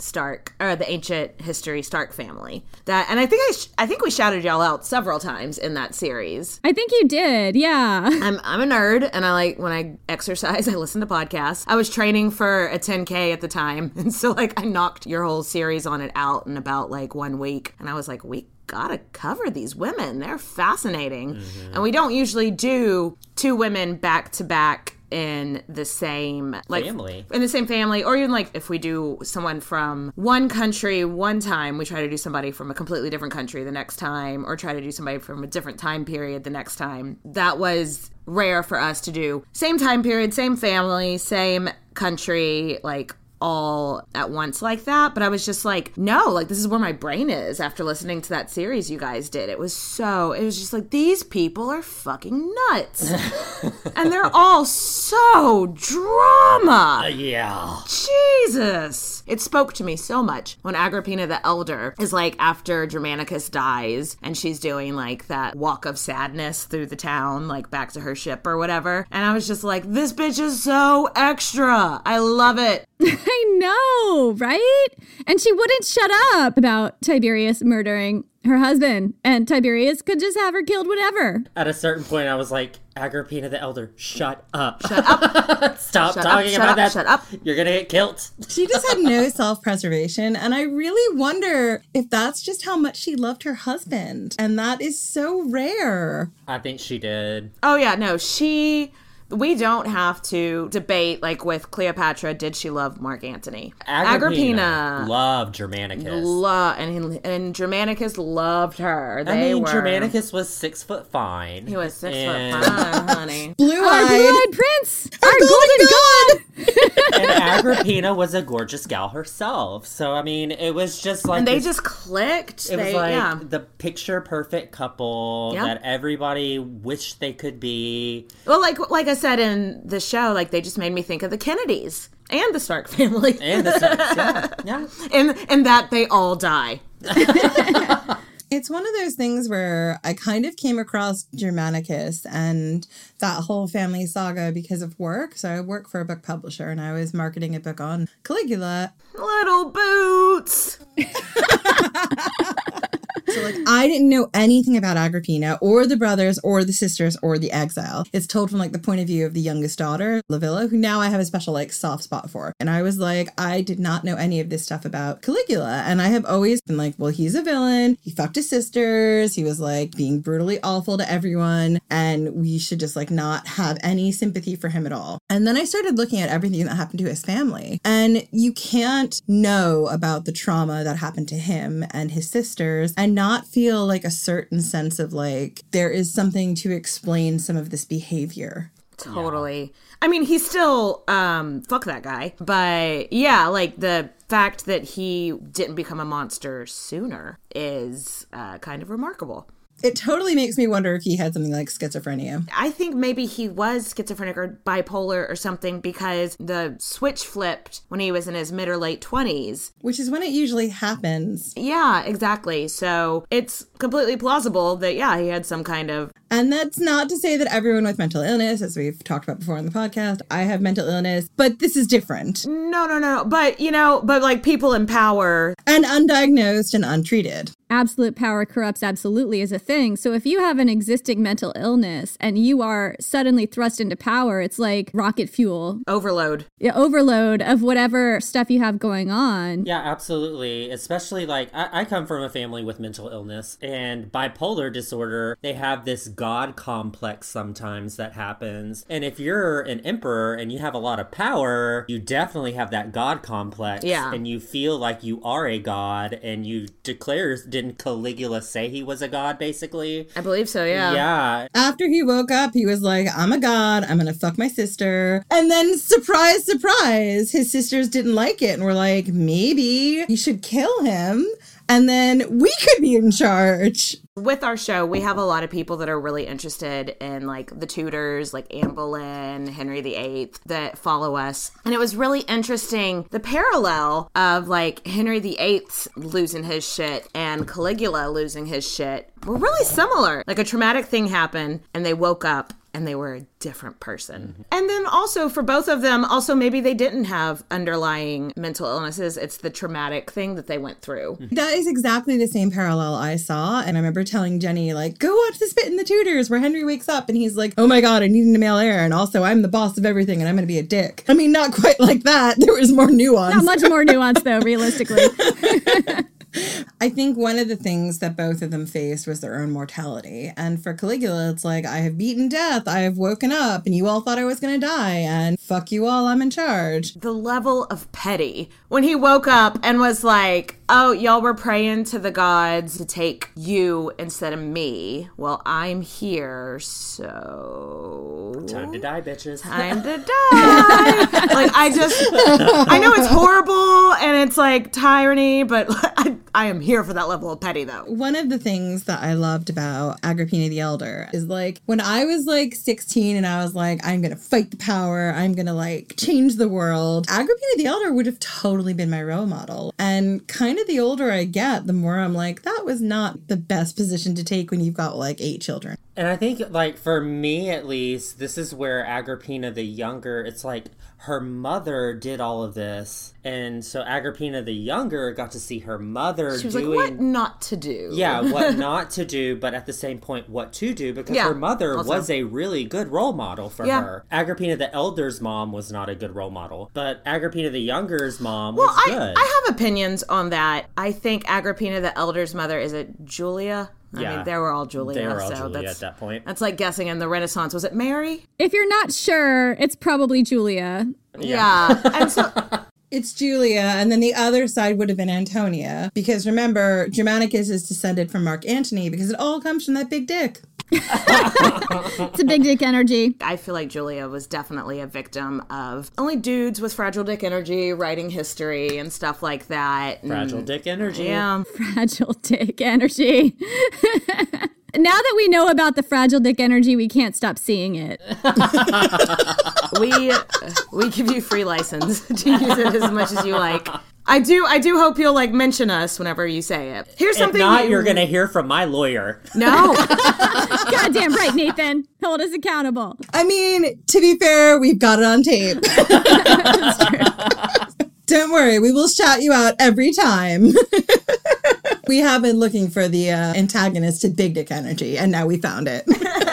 History Stark Family. And I think we shouted y'all out several times in that series. I think you did, yeah. I'm a nerd, and when I exercise, I listen to podcasts. I was training for a 10K at the time, and so I knocked your whole series on it out in about 1 week, and I was like, we gotta cover these women. They're fascinating. Mm-hmm. And we don't usually do two women back to back in the same family. In the same family, or even if we do someone from one country one time, we try to do somebody from a completely different country the next time, or try to do somebody from a different time period the next time. That was rare for us to do. Same time period, same family, same country, all at once like that. But I was just no, this is where my brain is after listening to that series you guys did. It was just these people are fucking nuts. And they're all so drama. Yeah. Jesus. It spoke to me so much when Agrippina the Elder is after Germanicus dies and she's doing that walk of sadness through the town, back to her ship or whatever. And I was just this bitch is so extra. I love it. I know, right? And she wouldn't shut up about Tiberius murdering her husband, and Tiberius could just have her killed whenever. At a certain point, I was like, Agrippina the Elder, shut up. Shut up. Stop talking about that. Shut up. You're going to get killed. She just had no self-preservation, and I really wonder if that's just how much she loved her husband. And that is so rare. I think she did. Oh, yeah, no, we don't have to debate, like with Cleopatra, did she love Mark Antony? Agrippina loved Germanicus. And Germanicus loved her. Germanicus was 6 foot fine. He was 6 foot fine, honey. Blue-eyed prince! Our golden god! And Agrippina was a gorgeous gal herself. So, I mean, it was just like... And they just clicked. It was like the picture-perfect couple that everybody wished they could be. Well, like I said in the show, like they just made me think of the Kennedys and the Stark family. And the Starks, yeah. And that they all die. It's one of those things where I kind of came across Germanicus and that whole family saga because of work. So I work for a book publisher and I was marketing a book on Caligula. Little Boots! So, like, I didn't know anything about Agrippina or the brothers or the sisters or the exile. It's told from, like, the point of view of the youngest daughter, Livilla, who now I have a special, like, soft spot for. And I was like, I did not know any of this stuff about Caligula. And I have always been like, well, he's a villain. He fucked his sisters. He was, like, being brutally awful to everyone. And we should just, like, not have any sympathy for him at all. And then I started looking at everything that happened to his family. And you can't know about the trauma that happened to him and his sisters and not feel like a certain sense of like there is something to explain some of this behavior. Totally. Yeah. I mean, he's still fuck that guy, but yeah, like the fact that he didn't become a monster sooner is kind of remarkable. It totally makes me wonder if he had something like schizophrenia. I think maybe he was schizophrenic or bipolar or something because the switch flipped when he was in his mid or late 20s. Which is when it usually happens. Yeah, exactly. So it's completely plausible that, yeah, he had some kind of... And that's not to say that everyone with mental illness, as we've talked about before on the podcast, I have mental illness, but this is different. No. But, you know, like people in power. And undiagnosed and untreated. Absolute power corrupts absolutely is a thing. So if you have an existing mental illness and you are suddenly thrust into power, it's like rocket fuel. Overload. Yeah, overload of whatever stuff you have going on. Yeah, absolutely. Especially like I come from a family with mental illness and bipolar disorder. They have this God complex sometimes that happens. And if you're an emperor and you have a lot of power, you definitely have that God complex. Yeah. And you feel like you are a god and you declare... Didn't Caligula say he was a god, basically? I believe so, yeah. Yeah. After he woke up, he was like, I'm a god, I'm gonna fuck my sister. And then, surprise, surprise, his sisters didn't like it and were like, maybe you should kill him. And then we could be in charge. With our show, we have a lot of people that are really interested in like the Tudors, like Anne Boleyn, Henry VIII, that follow us. And it was really interesting, the parallel of like Henry VIII losing his shit and Caligula losing his shit were really similar. Like a traumatic thing happened and they woke up and they were a different person. Mm-hmm. And then also for both of them, also maybe they didn't have underlying mental illnesses. It's the traumatic thing that they went through. Mm-hmm. That is exactly the same parallel I saw. And I remember telling Jenny, like, go watch this bit in the Tudors where Henry wakes up and he's like, oh my God, I need a male heir. And also I'm the boss of everything and I'm going to be a dick. I mean, not quite like that. There was more nuance. Not much more nuance though, realistically. I think one of the things that both of them faced was their own mortality. And for Caligula, it's like, I have beaten death, I have woken up, and you all thought I was going to die, and fuck you all, I'm in charge. The level of petty. When he woke up and was like, oh, y'all were praying to the gods to take you instead of me. Well, I'm here, so... Time to die, bitches. Time to die. Like, I know it's horrible, and it's like tyranny, but I am here for that level of petty, though. One of the things that I loved about Agrippina the Elder is, like, when I was, like, 16 and I was like, I'm going to fight the power, I'm going to, like, change the world, Agrippina the Elder would have totally been my role model. And kind of the older I get, the more I'm like, that was not the best position to take when you've got, like, 8 children. And I think, like, for me at least, this is where Agrippina the Younger, it's like her mother did all of this. And so Agrippina the Younger got to see her mother She was like, what not to do. Yeah, what not to do, but at the same point, what to do, because her mother was a really good role model for her. Agrippina the Elder's mom was not a good role model, but Agrippina the Younger's mom was good. I have opinions on that. I think Agrippina the Elder's mother, is it Julia? I mean, they were all Julia. They were all so Julia at that point. That's like guessing in the Renaissance. Was it Mary? If you're not sure, it's probably Julia. Yeah. And so... It's Julia, and then the other side would have been Antonia. Because remember, Germanicus is descended from Mark Antony because it all comes from that big dick. It's a big dick energy. I feel like Julia was definitely a victim of only dudes with fragile dick energy writing history and stuff like that. Fragile dick energy. Yeah. Fragile dick energy. Now that we know about the fragile dick energy, we can't stop seeing it. We give you free license to use it as much as you like. I do hope you'll like mention us whenever you say it. Here's something. If not, you're gonna hear from my lawyer. No. Goddamn right, Nathan. Hold us accountable. I mean, to be fair, we've got it on tape. That's true. Don't worry, we will shout you out every time. We have been looking for the antagonist to Big Dick Energy, and now we found it.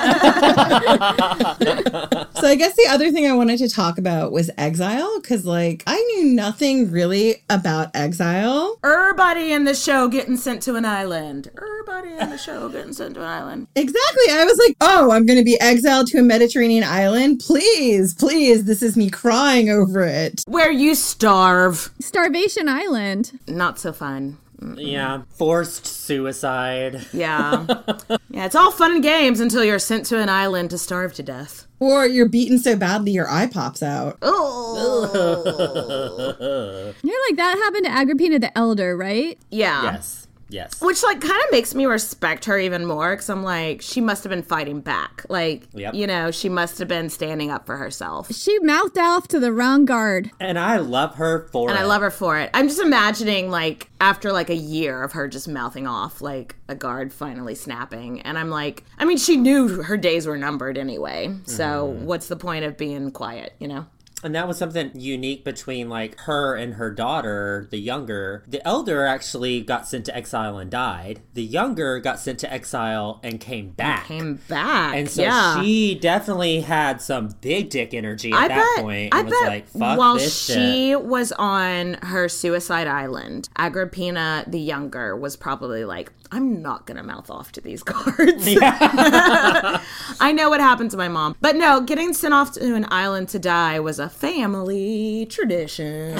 So I guess the other thing I wanted to talk about was exile, because, like, I knew nothing really about exile. Everybody in the show getting sent to an island. Everybody in the show getting sent to an island. Exactly. I was like, oh, I'm going to be exiled to a Mediterranean island? Please, please. This is me crying over it. Where you starve. Starvation Island. Not so fun. Yeah, forced suicide. Yeah. Yeah, it's all fun and games until you're sent to an island to starve to death. Or you're beaten so badly your eye pops out. Oh. You're like, that happened to Agrippina the Elder, right? Yeah. Yes. Which, like, kind of makes me respect her even more, because I'm like, she must have been fighting back. Like, you know, she must have been standing up for herself. She mouthed off to the wrong guard. And I love her for it. And I love her for it. I'm just imagining, like, after, like, a year of her just mouthing off, like, a guard finally snapping. And I'm like, I mean, she knew her days were numbered anyway. So what's the point of being quiet, you know? And that was something unique between, like, her and her daughter, the younger. The elder actually got sent to exile and died. The younger got sent to exile and came back. And so she definitely had some big dick energy at that point. And was like, fuck while this shit. she was on her suicide island, Agrippina the younger was probably like, I'm not going to mouth off to these guards. Yeah. I know what happened to my mom. But no, getting sent off to an island to die was a family tradition.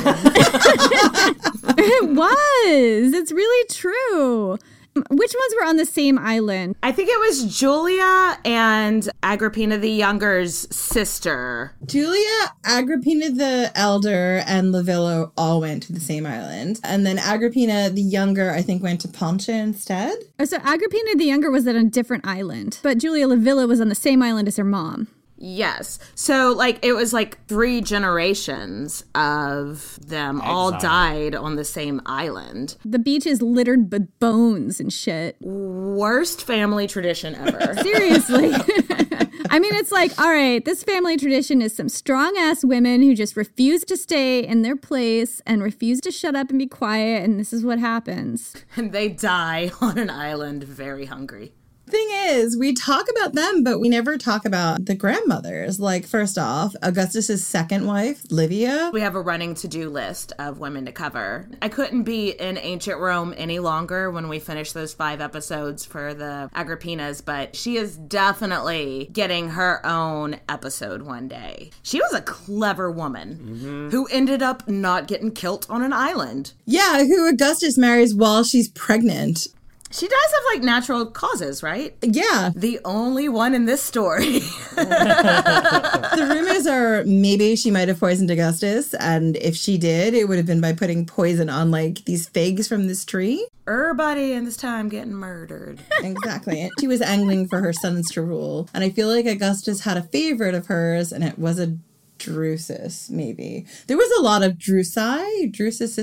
It was. It's really true. Which ones were on the same island? I think it was Julia and Agrippina the Younger's sister. Julia, Agrippina the Elder, and Livilla all went to the same island. And then Agrippina the Younger, I think, went to Pontia instead. Oh, so Agrippina the Younger was on a different island, but Julia Livilla was on the same island as her mom. Yes. So, like, it was like 3 generations of them all died on the same island. The beach is littered with bones and shit. Worst family tradition ever. Seriously. I mean, it's like, all right, this family tradition is some strong-ass women who just refuse to stay in their place and refuse to shut up and be quiet, and this is what happens. And they die on an island very hungry. Thing is, we talk about them, but we never talk about the grandmothers. Like, first off, Augustus's second wife, Livia. We have a running to-do list of women to cover. I couldn't be in ancient Rome any longer when we finish those 5 episodes for the Agrippinas, but she is definitely getting her own episode one day. She was a clever woman who ended up not getting killed on an island. Yeah, who Augustus marries while she's pregnant. She does have, like, natural causes, right? Yeah. The only one in this story. The rumors are maybe she might have poisoned Augustus, and if she did, it would have been by putting poison on, like, these figs from this tree. Everybody in this time getting murdered. Exactly. She was angling for her sons to rule, and I feel like Augustus had a favorite of hers, and it was a Drusus, maybe. There was a lot of Drusi.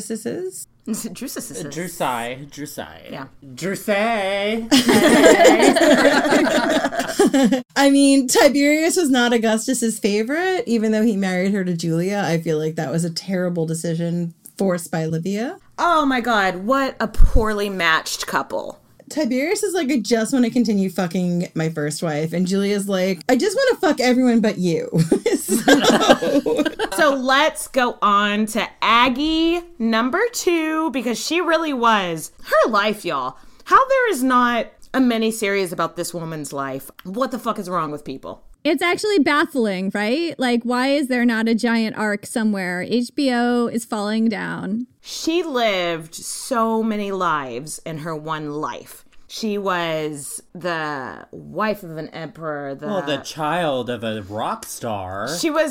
Drusai. Yeah. Drusai. I mean, Tiberius was not Augustus's favorite, even though he married her to Julia. I feel like that was a terrible decision forced by Livia. Oh my God, what a poorly matched couple. Tiberius is like, I just want to continue fucking my first wife. And Julia's like, I just want to fuck everyone but you. So let's go on to Aggie number 2, because she really was her life, y'all. How there is not a mini series about this woman's life. What the fuck is wrong with people? It's actually baffling, right? Like, why is there not a giant arc somewhere? HBO is falling down. She lived so many lives in her one life. She was the wife of an emperor. The child of a rock star. She was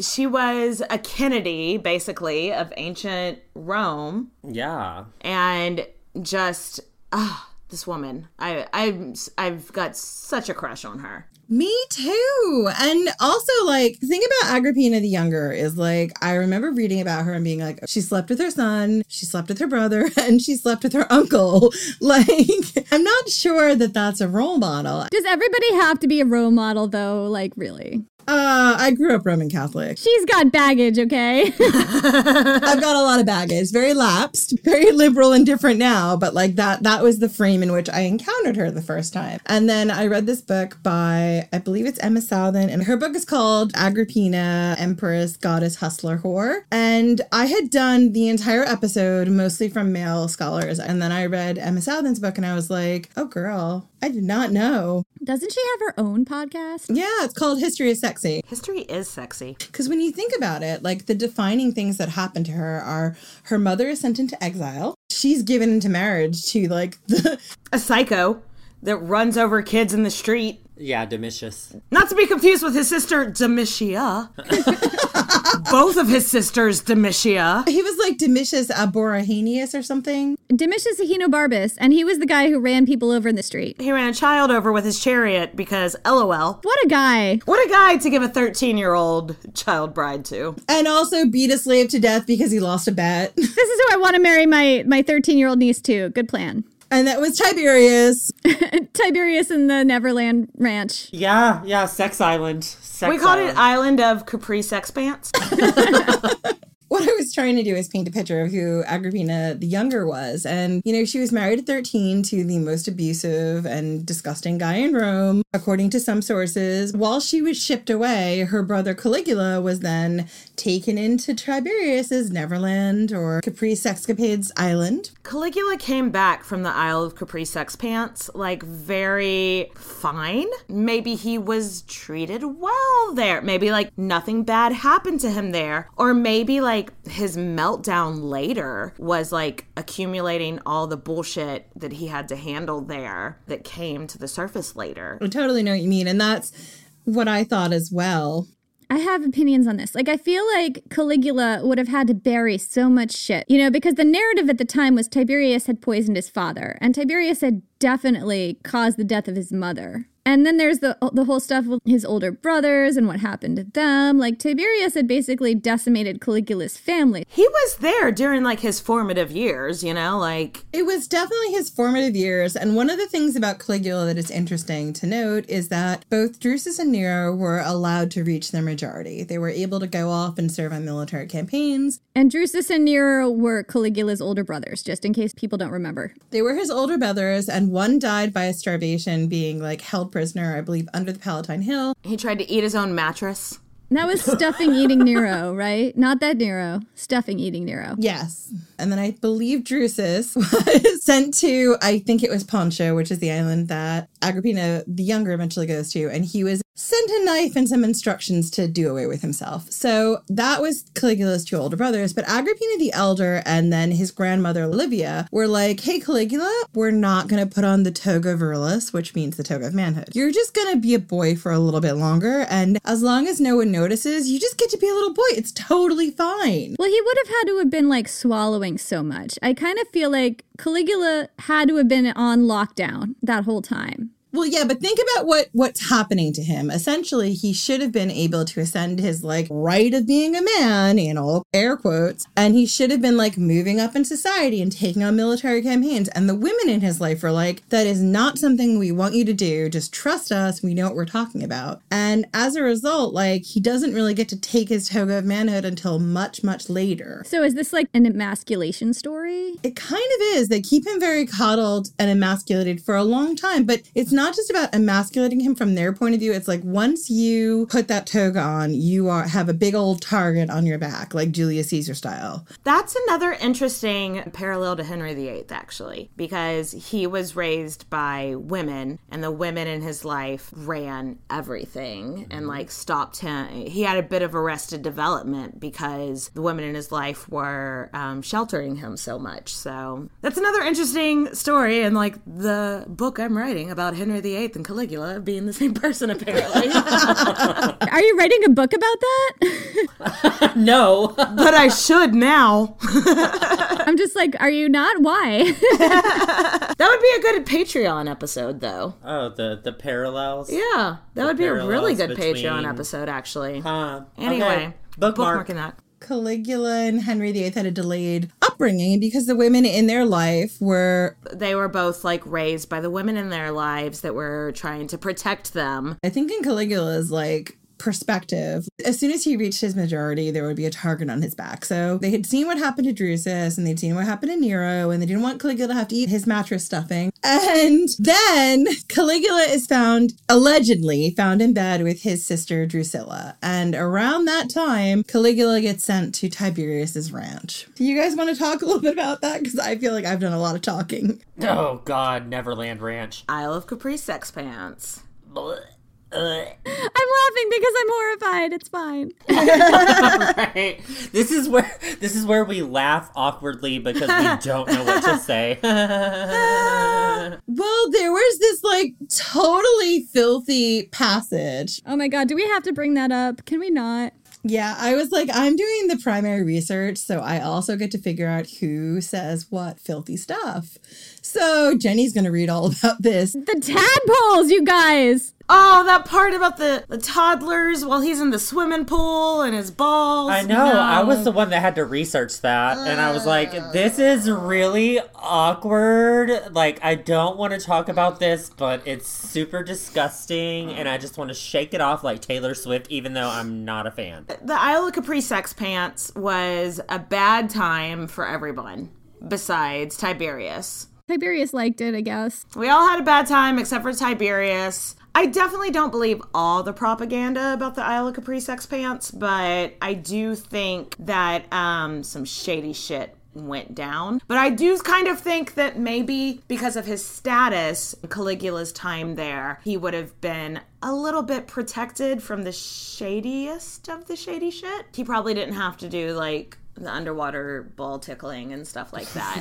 a Kennedy, basically, of ancient Rome. Yeah. And just this woman. I've got such a crush on her. Me too. And also, like, the thing about Agrippina the Younger is, like, I remember reading about her and being like, she slept with her son, she slept with her brother, and she slept with her uncle. Like, I'm not sure that that's a role model. Does everybody have to be a role model, though? Like, really? I grew up Roman Catholic. She's got baggage, okay? I've got a lot of baggage. Very lapsed, very liberal and different now, but like that was the frame in which I encountered her the first time. And then I read this book by, I believe it's Emma Southon, and her book is called Agrippina, Empress, Goddess, Hustler, Whore. And I had done the entire episode mostly from male scholars, and then I read Emma Southon's book and I was like, oh girl, I did not know. Doesn't she have her own podcast? Yeah, it's called History is Sexy. History is sexy. Because when you think about it, like the defining things that happen to her are her mother is sent into exile. She's given into marriage to like a psycho that runs over kids in the street. Yeah, Domitius. Not to be confused with his sister Domitia. Both of his sisters Domitia. He was like Domitius Aborahanius or something. Domitius Ahenobarbus, and he was the guy who ran people over in the street. He ran a child over with his chariot because LOL. What a guy. What a guy to give a 13-year-old child bride to. And also beat a slave to death because he lost a bet. This is who I want to marry my 13-year-old niece to. Good plan. And that was Tiberius. Tiberius in the Neverland Ranch. Yeah, Sex Island. We called it Island of Capri Sex Pants. What I was trying to do is paint a picture of who Agrippina the Younger was. And, you know, she was married at 13 to the most abusive and disgusting guy in Rome. According to some sources, while she was shipped away, her brother Caligula was then taken into Tiberius's Neverland or Capri Sexcapades Island. Caligula came back from the Isle of Capri Sex Pants, like, very fine. Maybe he was treated well there. Maybe, like, nothing bad happened to him there. Or maybe, like, his meltdown later was, like, accumulating all the bullshit that he had to handle there that came to the surface later. I totally know what you mean. And that's what I thought as well. I have opinions on this. Like, I feel like Caligula would have had to bury so much shit, you know, because the narrative at the time was Tiberius had poisoned his father, and Tiberius had definitely caused the death of his mother. And then there's the whole stuff with his older brothers and what happened to them. Like, Tiberius had basically decimated Caligula's family. He was there during, like, his formative years, you know, like... It was definitely his formative years. And one of the things about Caligula that is interesting to note is that both Drusus and Nero were allowed to reach their majority. They were able to go off and serve on military campaigns. And Drusus and Nero were Caligula's older brothers, just in case people don't remember. They were his older brothers, and one died by starvation, being, like, held prisoner, I believe, under the Palatine Hill. He tried to eat his own mattress. That was stuffing eating Nero, right? Not that Nero. Stuffing eating Nero. Yes. And then I believe Drusus was sent to, I think it was Pontia, which is the island that Agrippina the Younger eventually goes to. And he was sent a knife and some instructions to do away with himself. So that was Caligula's two older brothers. But Agrippina the Elder and then his grandmother Livia were like, hey, Caligula, we're not going to put on the toga virilis, which means the toga of manhood. You're just going to be a boy for a little bit longer. And as long as no one notices, you just get to be a little boy. It's totally fine. Well, he would have had to have been like swallowing so much. I kind of feel like Caligula had to have been on lockdown that whole time. Well, yeah, but think about what's happening to him. Essentially, he should have been able to ascend his, like, right of being a man, in all air quotes, and he should have been, like, moving up in society and taking on military campaigns. And the women in his life were like, that is not something we want you to do. Just trust us. We know what we're talking about. And as a result, like, he doesn't really get to take his toga of manhood until much, much later. So is this, like, an emasculation story? It kind of is. They keep him very coddled and emasculated for a long time, but it's not just about emasculating him from their point of view. It's like once you put that toga on, you have a big old target on your back, like Julius Caesar style. That's another interesting parallel to Henry VIII, actually, because he was raised by women, and the women in his life ran everything and like stopped him. He had a bit of arrested development because the women in his life were sheltering him so much. So that's another interesting story, and like the book I'm writing about Henry VIII and Caligula being the same person, apparently. Are you writing a book about that? No. But I should now. I'm just like, are you not? Why? That would be a good Patreon episode, though. Oh, the parallels? Yeah, that would be a really good Patreon episode, actually. Anyway, okay. Bookmarking that. Caligula and Henry VIII had a delayed upbringing because the women in their life were... They were both, like, raised by the women in their lives that were trying to protect them. I think in Caligula's, like, perspective, as soon as he reached his majority, there would be a target on his back. So they had seen what happened to Drusus, and they'd seen what happened to Nero, and they didn't want Caligula to have to eat his mattress stuffing. And then Caligula is allegedly found in bed with his sister Drusilla. And around that time, Caligula gets sent to Tiberius's ranch. Do you guys want to talk a little bit about that? Because I feel like I've done a lot of talking. Oh, God, Neverland Ranch. Isle of Capri sex pants. I'm laughing because I'm horrified. It's fine. Right. This is where we laugh awkwardly because we don't know what to say. Well, there was this like totally filthy passage. Oh my God, do we have to bring that up? Can we not? Yeah, I was like, I'm doing the primary research, so I also get to figure out who says what filthy stuff. So Jenny's going to read all about this. The tadpoles, you guys! Oh, that part about the toddlers while he's in the swimming pool and his balls. I know. No. I was the one that had to research that. And I was like, this is really awkward. Like, I don't want to talk about this, but it's super disgusting. And I just want to shake it off like Taylor Swift, even though I'm not a fan. The Isle of Capri sex pants was a bad time for everyone besides Tiberius. Tiberius liked it, I guess. We all had a bad time except for Tiberius. I definitely don't believe all the propaganda about the Isle of Capri sex pants, but I do think that some shady shit went down. But I do kind of think that maybe because of his status, Caligula's time there, he would have been a little bit protected from the shadiest of the shady shit. He probably didn't have to do like the underwater ball tickling and stuff like that.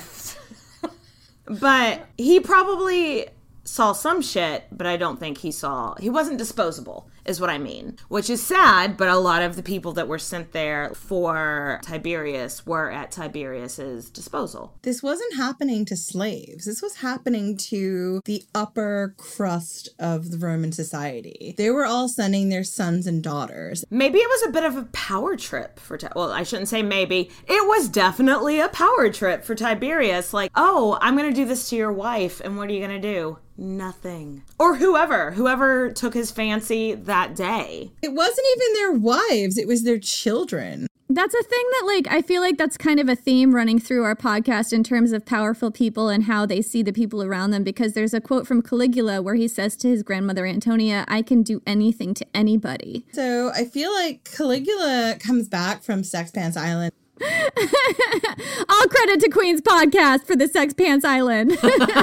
But he probably saw some shit, but I don't think he wasn't disposable, is what I mean. Which is sad, but a lot of the people that were sent there for Tiberius were at Tiberius's disposal. This wasn't happening to slaves. This was happening to the upper crust of the Roman society. They were all sending their sons and daughters. Maybe it was a bit of a power trip for well, I shouldn't say maybe. It was definitely a power trip for Tiberius. Like, oh, I'm going to do this to your wife, and what are you going to do? Nothing. Or whoever took his fancy that day. It wasn't even their wives, it was their children. That's a thing that, like, I feel like that's kind of a theme running through our podcast in terms of powerful people and how they see the people around them, because there's a quote from Caligula where he says to his grandmother Antonia, I can do anything to anybody. So I feel like Caligula comes back from Sex Pants Island. All credit to Queen's podcast for the Sex Pants Island.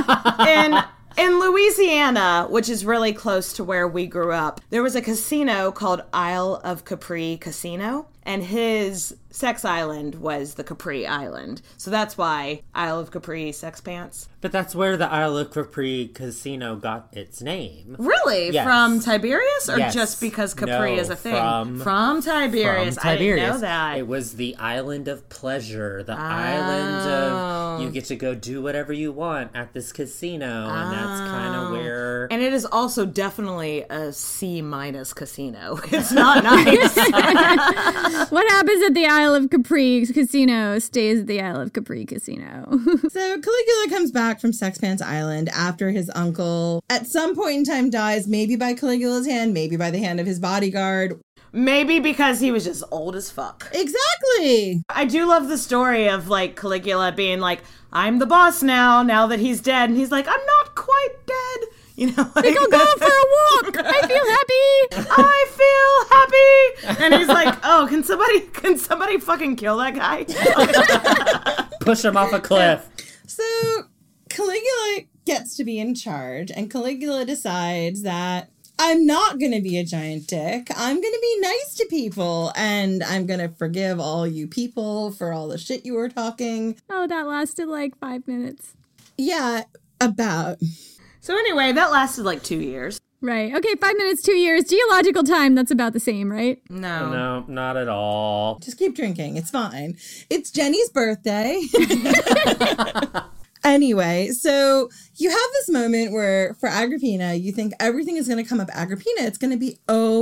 In Louisiana, which is really close to where we grew up, there was a casino called Isle of Capri Casino, and his sex island was the Capri Island. So that's why Isle of Capri sex pants. But that's where the Isle of Capri Casino got its name. Really? Yes. From Tiberius? Or yes. Just because Capri is a thing? From Tiberius. I didn't know that. It was the island of pleasure. The island of you get to go do whatever you want at this casino. And that's kind of where... And it is also definitely a C- casino. It's not nice. What happens at the Isle of Capri Casino stays at the Isle of Capri Casino. So Caligula comes back from Sex Pants Island after his uncle at some point in time dies, maybe by Caligula's hand, maybe by the hand of his bodyguard. Maybe because he was just old as fuck. Exactly. I do love the story of like Caligula being like, I'm the boss now that he's dead. And he's like, I'm not quite dead. You know, like I'm going for a walk. I feel happy. I feel happy. And he's like, oh, can somebody fucking kill that guy? Push him off a cliff. So Caligula gets to be in charge, and Caligula decides that I'm not going to be a giant dick. I'm going to be nice to people, and I'm going to forgive all you people for all the shit you were talking. Oh, that lasted like 5 minutes. Yeah, about. So anyway, that lasted like 2 years. Right. Okay, 5 minutes, 2 years. Geological time, that's about the same, right? No, not at all. Just keep drinking. It's fine. It's Jenny's birthday. Anyway, so you have this moment where for Agrippina, you think everything is going to come up Agrippina. It's going to be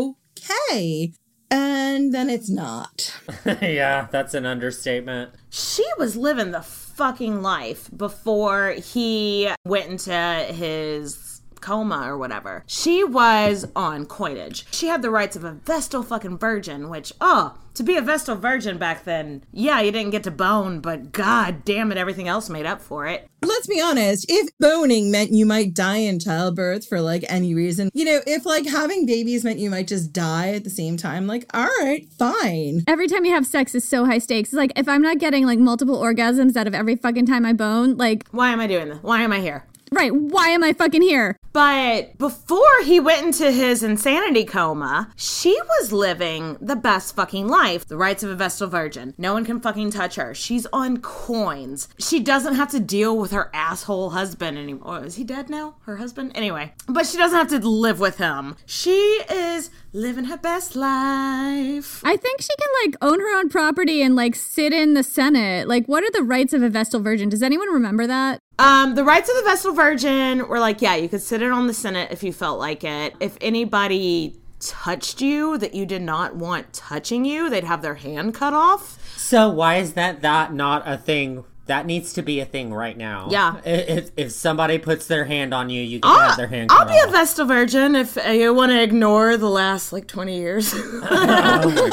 okay. And then it's not. Yeah, that's an understatement. She was living the fucking life before he went into his coma or whatever. She was on coinage. She had the rights of a Vestal fucking virgin, which, to be a Vestal virgin back then, yeah, you didn't get to bone, but god damn it, everything else made up for it. Let's be honest, if boning meant you might die in childbirth for like any reason, you know, if like having babies meant you might just die at the same time, like, all right, fine. Every time you have sex is so high stakes. It's like, if I'm not getting like multiple orgasms out of every fucking time I bone, like, why am I doing this? Why am I here? Right, why am I fucking here? But before he went into his insanity coma, she was living the best fucking life. The rights of a Vestal virgin. No one can fucking touch her. She's on coins. She doesn't have to deal with her asshole husband anymore. Oh, is he dead now? Her husband? Anyway. But she doesn't have to live with him. She is living her best life. I think she can like own her own property and like sit in the Senate. Like, what are the rights of a Vestal virgin? Does anyone remember that? The rights of the Vestal virgin were like, yeah, you could sit in on the Senate if you felt like it. If anybody touched you that you did not want touching you, they'd have their hand cut off. So why is that not a thing? That needs to be a thing right now. Yeah. If somebody puts their hand on you, you can have their hand cut off. I'll be a Vestal virgin if you want to ignore the last, like, 20 years. Oh, my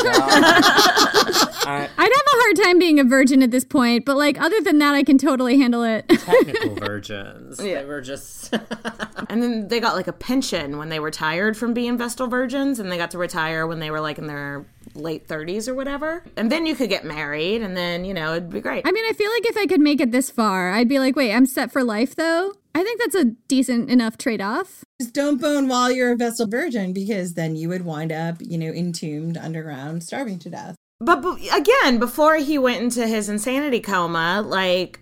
God. I'd have a hard time being a virgin at this point, but, like, other than that, I can totally handle it. Technical virgins. Yeah. They were just... And then they got, like, a pension when they retired from being Vestal virgins, and they got to retire when they were, like, in their late 30s or whatever. And then you could get married, and then, you know, it'd be great. I mean, I feel like if I could make it this far, I'd be like, wait, I'm set for life, though? I think that's a decent enough trade-off. Just don't bone while you're a Vestal virgin, because then you would wind up, you know, entombed underground, starving to death. But again, before he went into his insanity coma, like,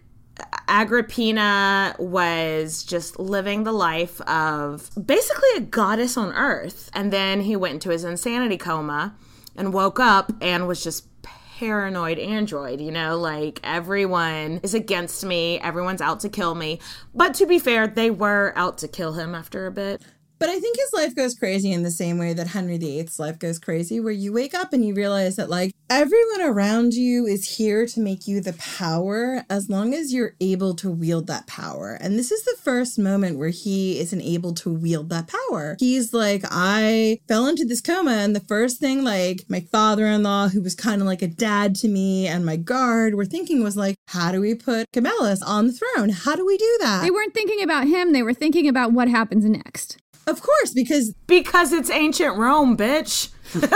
Agrippina was just living the life of basically a goddess on earth. And then he went into his insanity coma and woke up and was just paranoid android, you know, like everyone is against me, everyone's out to kill me. But to be fair, they were out to kill him after a bit. But I think his life goes crazy in the same way that Henry VIII's life goes crazy, where you wake up and you realize that, like, everyone around you is here to make you the power as long as you're able to wield that power. And this is the first moment where he isn't able to wield that power. He's like, I fell into this coma, and the first thing, like, my father-in-law, who was kind of like a dad to me, and my guard were thinking was like, how do we put Camillus on the throne? How do we do that? They weren't thinking about him. They were thinking about what happens next. Of course, because it's ancient Rome, bitch.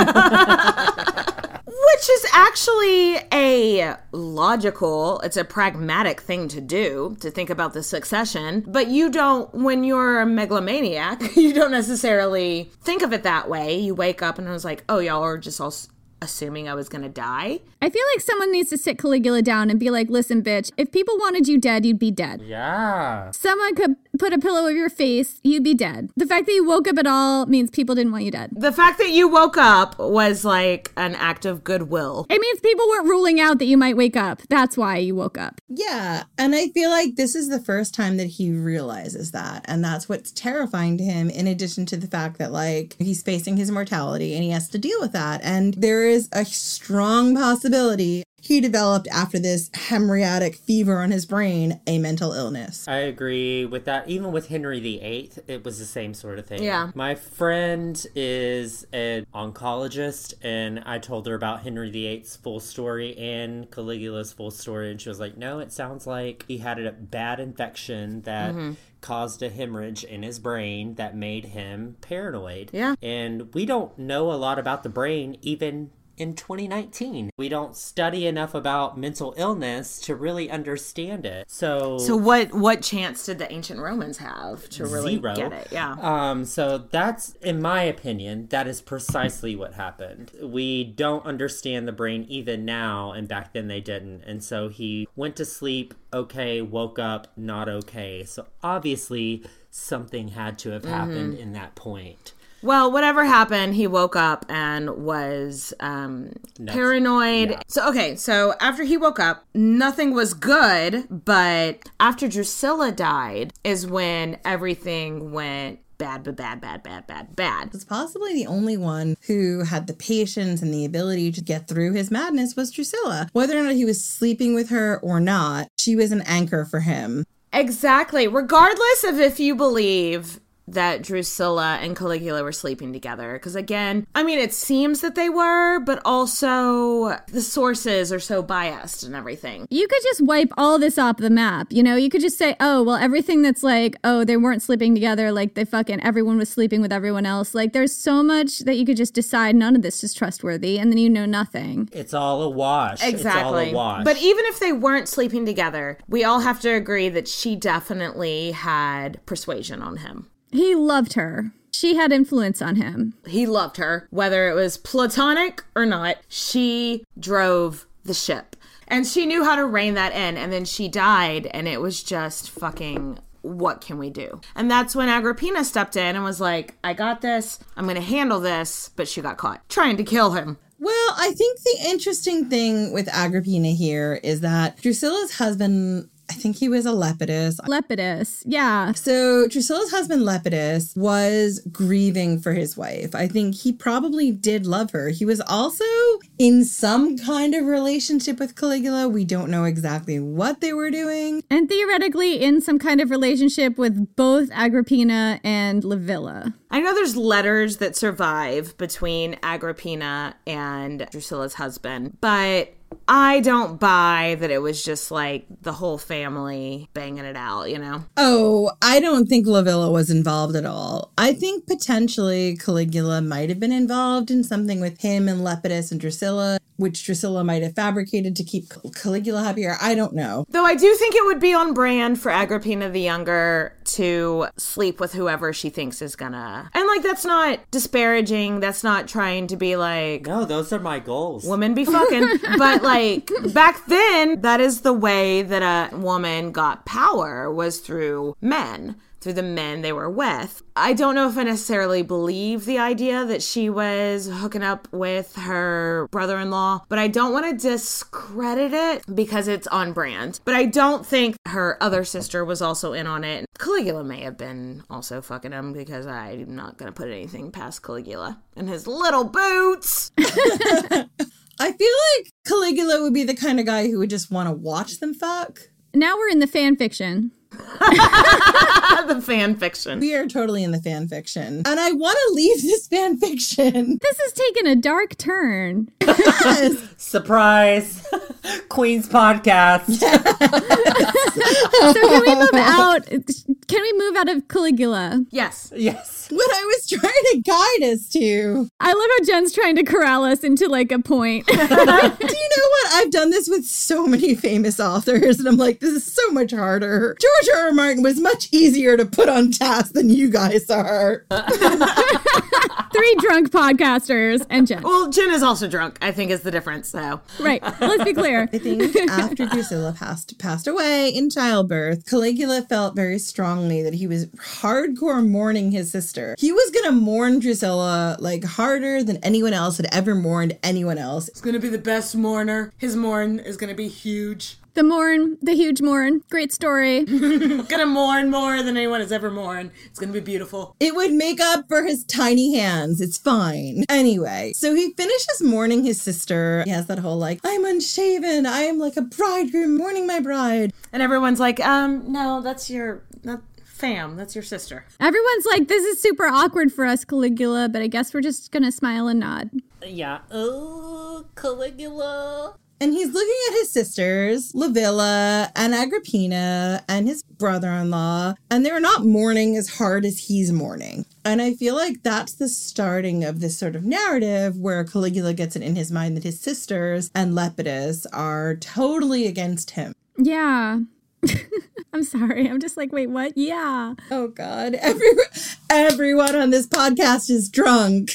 Which is actually it's a pragmatic thing to do, to think about the succession. But you don't, when you're a megalomaniac, you don't necessarily think of it that way. You wake up and it was like, oh, y'all are just all assuming I was going to die. I feel like someone needs to sit Caligula down and be like, listen, bitch, if people wanted you dead, you'd be dead. Yeah. Someone could put a pillow over your face, you'd be dead. The fact that you woke up at all means people didn't want you dead. The fact that you woke up was like an act of goodwill. It means people weren't ruling out that you might wake up. That's why you woke up. Yeah. And I feel like this is the first time that he realizes that. And that's what's terrifying to him, in addition to the fact that, like, he's facing his mortality and he has to deal with that. And there is a strong possibility he developed after this hemorrhagic fever on his brain a mental illness. I agree with that. Even with Henry VIII, it was the same sort of thing. Yeah. My friend is an oncologist, and I told her about Henry VIII's full story and Caligula's full story, and she was like, no, it sounds like he had a bad infection that caused a hemorrhage in his brain that made him paranoid. Yeah. And we don't know a lot about the brain even in 2019. We don't study enough about mental illness to really understand it. So what chance did the ancient Romans have to really zero. get it? Yeah. So that's, in my opinion, that is precisely what happened. We don't understand the brain even now, and back then they didn't. And so he went to sleep, okay, woke up, not okay. So obviously something had to have happened in that point. Well, whatever happened, he woke up and was paranoid. Yeah. So after he woke up, nothing was good, but after Drusilla died is when everything went bad. It's possibly the only one who had the patience and the ability to get through his madness was Drusilla. Whether or not he was sleeping with her or not, she was an anchor for him. Exactly. Regardless of if you believe that Drusilla and Caligula were sleeping together. Because again, I mean, it seems that they were, but also the sources are so biased and everything. You could just wipe all this off the map. You know, you could just say, oh, well, everything that's like, oh, they weren't sleeping together. Like everyone was sleeping with everyone else. Like there's so much that you could just decide none of this is trustworthy. And then you know nothing. It's all a wash. Exactly. It's all a wash. But even if they weren't sleeping together, we all have to agree that she definitely had persuasion on him. He loved her. She had influence on him. He loved her. Whether it was platonic or not, she drove the ship. And she knew how to rein that in. And then she died, and it was just fucking, what can we do? And that's when Agrippina stepped in and was like, I got this. I'm going to handle this. But she got caught trying to kill him. Well, I think the interesting thing with Agrippina here is that Drusilla's husband, I think he was a Lepidus. Lepidus, yeah. So Drusilla's husband, Lepidus, was grieving for his wife. I think he probably did love her. He was also in some kind of relationship with Caligula. We don't know exactly what they were doing. And theoretically in some kind of relationship with both Agrippina and Livilla. I know there's letters that survive between Agrippina and Drusilla's husband, but I don't buy that it was just like the whole family banging it out, you know? Oh, I don't think Livilla was involved at all. I think potentially Caligula might have been involved in something with him and Lepidus and Drusilla, which Drusilla might have fabricated to keep Caligula happier. I don't know. Though I do think it would be on brand for Agrippina the Younger to sleep with whoever she thinks is gonna... And like, that's not disparaging. That's not trying to be like... No, those are my goals. Women be fucking. But like, back then, that is the way that a woman got power, was through men. Through the men they were with. I don't know if I necessarily believe the idea that she was hooking up with her brother-in-law, but I don't want to discredit it because it's on brand. But I don't think her other sister was also in on it. Caligula may have been also fucking him because I'm not going to put anything past Caligula and his little boots. I feel like Caligula would be the kind of guy who would just want to watch them fuck. Now we're in the fan fiction. The fan fiction. We are totally in the fan fiction. And I want to leave this fan fiction. This has taken a dark turn. Yes. Surprise. Queen's podcast. Yes. So can we move out? Can we move out of Caligula? Yes. Yes. What I was trying to guide us to. I love how Jen's trying to corral us into like a point. Do you know what? I've done this with so many famous authors, and I'm like, this is so much harder. George R. R. Martin was much easier to put on task than you guys are. 3 drunk podcasters and Jen. Well, Jen is also drunk, I think is the difference, so. Right. Let's be clear. I think after Drusilla passed away in childbirth, Caligula felt very strongly that he was hardcore mourning his sister. He was going to mourn Drusilla like harder than anyone else had ever mourned anyone else. He's going to be the best mourner. His mourn is going to be huge. The mourn, the huge mourn. Great story. Gonna mourn more than anyone has ever mourned. It's gonna be beautiful. It would make up for his tiny hands. It's fine. Anyway, so he finishes mourning his sister. He has that whole like, I'm unshaven. I am like a bridegroom mourning my bride. And everyone's like, no, that's your sister. Everyone's like, this is super awkward for us, Caligula, but I guess we're just gonna smile and nod. Yeah. Oh, Caligula. And he's looking at his sisters, Livilla and Agrippina and his brother-in-law, and they're not mourning as hard as he's mourning. And I feel like that's the starting of this sort of narrative where Caligula gets it in his mind that his sisters and Lepidus are totally against him. Yeah. I'm sorry. I'm just like, wait, what? Yeah. Oh, God. Everyone on this podcast is drunk.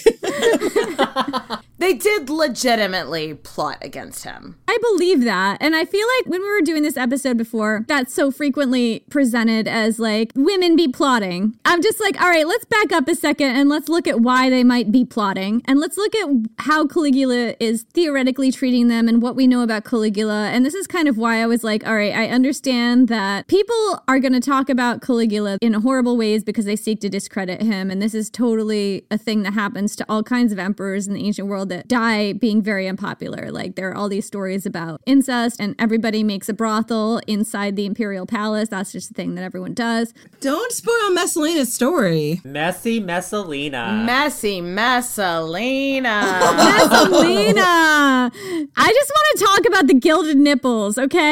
They did legitimately plot against him. I believe that. And I feel like when we were doing this episode before, that's so frequently presented as like women be plotting. I'm just like, all right, let's back up a second and let's look at why they might be plotting. And let's look at how Caligula is theoretically treating them and what we know about Caligula. And this is kind of why I was like, all right, I understand that people are going to talk about Caligula in horrible ways because they seek to discredit him. And this is totally a thing that happens to all kinds of emperors in the ancient world that die being very unpopular. Like there are all these stories about incest and everybody makes a brothel inside the imperial palace. That's just a thing that everyone does. Don't spoil Messalina's story. Messy Messalina. Messy Messalina. Messalina. I just want to talk about the gilded nipples, okay?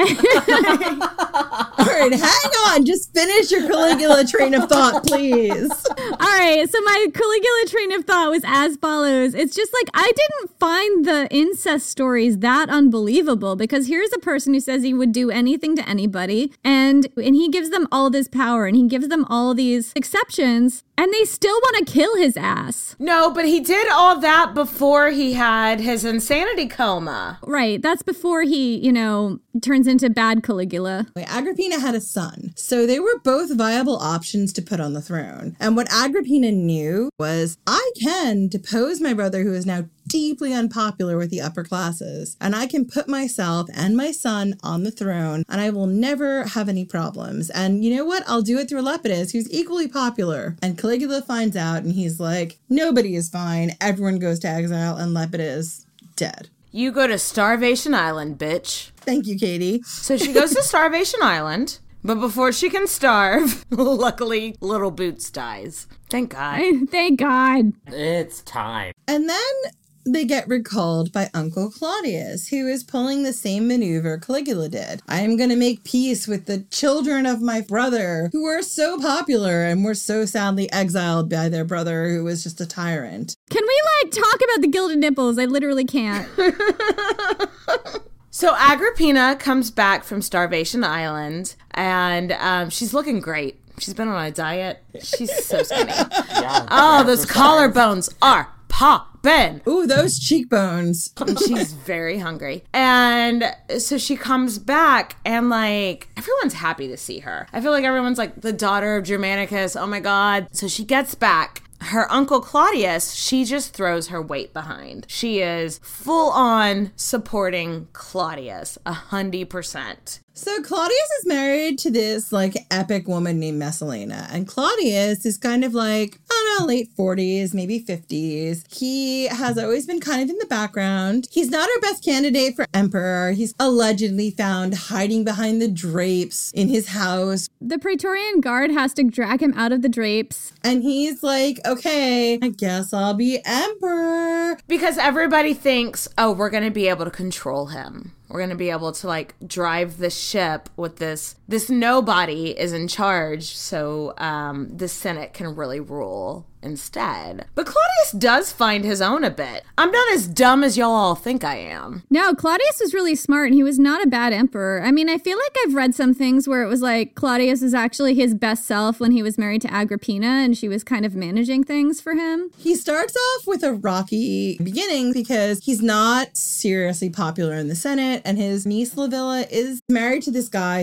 All right, hang on. Just finish your Caligula train of thought, please. All right, so my Caligula train of thought was as follows. It's just like, I didn't find the incest stories that unbelievable because here's a person who says he would do anything to anybody and he gives them all this power and he gives them all these exceptions and they still want to kill his ass. No, but he did all that before he had his insanity coma. Right, that's before he, turns into bad Caligula. Agrippina had a son, so they were both viable options to put on the throne. And what Agrippina knew was, I can depose my brother who is now deeply unpopular with the upper classes, and I can put myself and my son on the throne, and I will never have any problems. And you know what? I'll do it through Lepidus, who's equally popular. And Caligula finds out, and he's like, nobody is fine. Everyone goes to exile, and Lepidus dead. You go to Starvation Island, bitch. Thank you, Katie. So she goes to Starvation Island, but before she can starve, luckily, Little Boots dies. Thank God. Thank God. It's time. And then they get recalled by Uncle Claudius, who is pulling the same maneuver Caligula did. I am going to make peace with the children of my brother, who are so popular and were so sadly exiled by their brother, who was just a tyrant. Can we, talk about the gilded nipples? I literally can't. So Agrippina comes back from Starvation Island, and she's looking great. She's been on a diet. She's so skinny. Those collarbones are poppin'. Ooh, those cheekbones. And she's very hungry. And so she comes back and everyone's happy to see her. I feel like everyone's like the daughter of Germanicus. Oh my God. So she gets back. Her Uncle Claudius, she just throws her weight behind. She is full on supporting Claudius 100%. So Claudius is married to this epic woman named Messalina, and Claudius is kind of late 40s, maybe 50s. He has always been kind of in the background. He's not our best candidate for emperor. He's allegedly found hiding behind the drapes in his house. The Praetorian Guard has to drag him out of the drapes. And he's like, okay, I guess I'll be emperor. Because everybody thinks, we're going to be able to control him. We're going to be able to drive the ship with this nobody is in charge. So the Senate can really rule instead. But Claudius does find his own a bit. I'm not as dumb as y'all all think I am. No, Claudius was really smart and he was not a bad emperor. I mean, I feel like I've read some things where it was Claudius is actually his best self when he was married to Agrippina and she was kind of managing things for him. He starts off with a rocky beginning because he's not seriously popular in the Senate, and his niece Livilla is married to this guy who I can't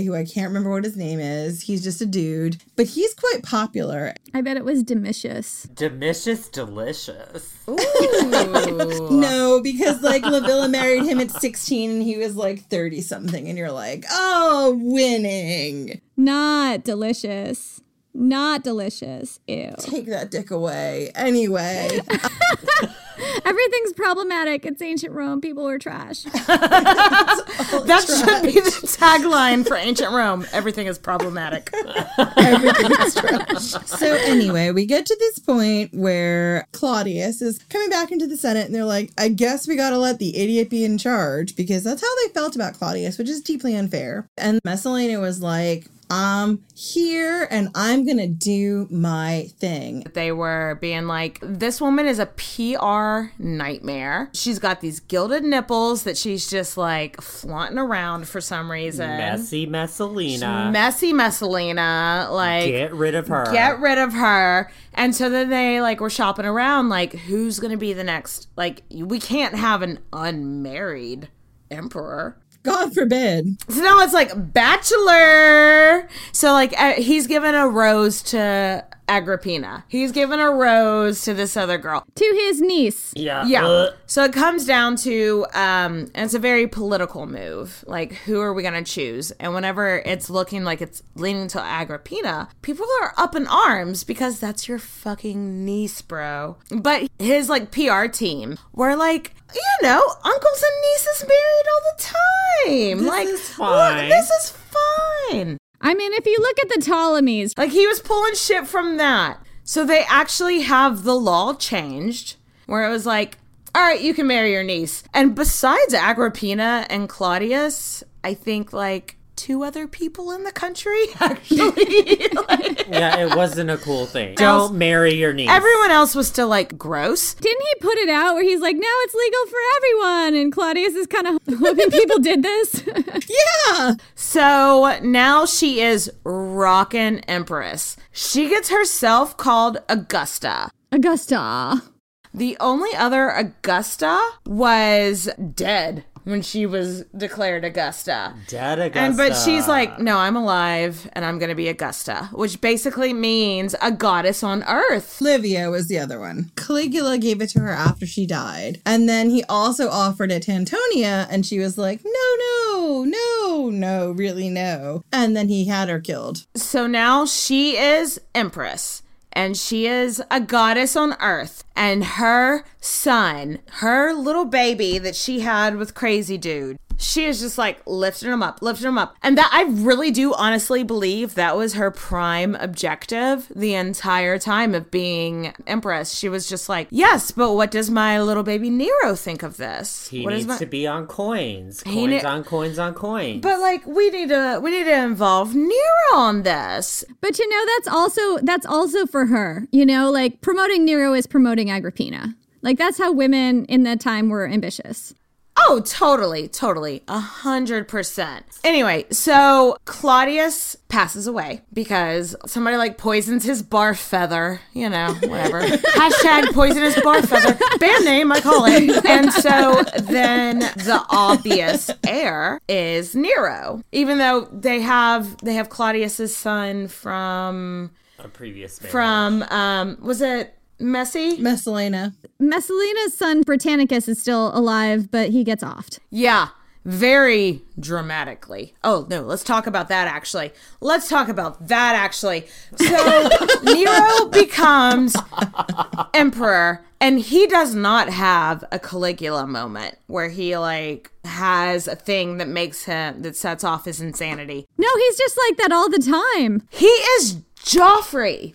remember what his name is. He's just a dude, but he's quite popular. I bet it was Domitius. Domitius Delicious. Ooh. No, because like Livilla married him at 16 and he was like 30 something, and you're like, oh, winning. Not delicious. Not delicious. Ew. Take that dick away. Anyway. Everything's problematic. It's ancient Rome. People were trash. That should be the tagline for ancient Rome. Everything is problematic. Everything is trash. So anyway, we get to this point where Claudius is coming back into the Senate and they're like, I guess we got to let the idiot be in charge, because that's how they felt about Claudius, which is deeply unfair. And Messalina was like, I'm here and I'm going to do my thing. They were being like, this woman is a PR nightmare. She's got these gilded nipples that she's just like flaunting around for some reason. Messy Messalina. Messy Messalina. Like, get rid of her. Get rid of her. And so then they like were shopping around like, who's going to be the next? Like, we can't have an unmarried emperor. God forbid. So now it's like bachelor. So like he's given a rose to Agrippina. He's given a rose to this other girl. To his niece. Yeah. So it comes down to, and it's a very political move. Like, who are we going to choose? And whenever it's looking like it's leaning to Agrippina, people are up in arms because that's your fucking niece, bro. But his like PR team were like, you know, uncles and nieces married all the time. This is fine. Look, this is fine. I mean, if you look at the Ptolemies. Like, he was pulling shit from that. So they actually have the law changed where it was like, all right, you can marry your niece. And besides Agrippina and Claudius, I think like 2 other people in the country, actually. Yeah, it wasn't a cool thing. Don't marry your niece. Everyone else was still like gross. Didn't he put it out where he's like, now it's legal for everyone? And Claudius is kind of hoping people did this. Yeah. So now she is rockin' empress. She gets herself called Augusta. Augusta. The only other Augusta was dead when she was declared Augusta. Dead Augusta. But she's like, no, I'm alive and I'm going to be Augusta, which basically means a goddess on earth. Livia was the other one. Caligula gave it to her after she died. And then he also offered it to Antonia and she was like, no, really no. And then he had her killed. So now she is empress. And she is a goddess on earth. And her son, her little baby that she had with Crazy Dude, she is just like lifting him up. And that, I really do honestly believe that was her prime objective the entire time of being empress. She was just like, yes, but what does my little baby Nero think of this? He needs to be on coins. Coins on coins. But like, we need to involve Nero on this. But you know, that's also for her. You know, like promoting Nero is promoting Agrippina. Like that's how women in that time were ambitious. Oh, totally. 100%. Anyway, so Claudius passes away because somebody like poisons his barf feather, you know, whatever. Hashtag poisonous barf feather. Band name, I call it. And so then the obvious heir is Nero, even though they have Claudius's son from a previous marriage. From, was it Messalina. Messalina's son Britannicus is still alive, but he gets offed. Yeah, very dramatically. Oh, no, let's talk about that actually. So Nero becomes emperor, and he does not have a Caligula moment where he like has a thing that sets off his insanity. No, he's just like that all the time. He is Joffrey.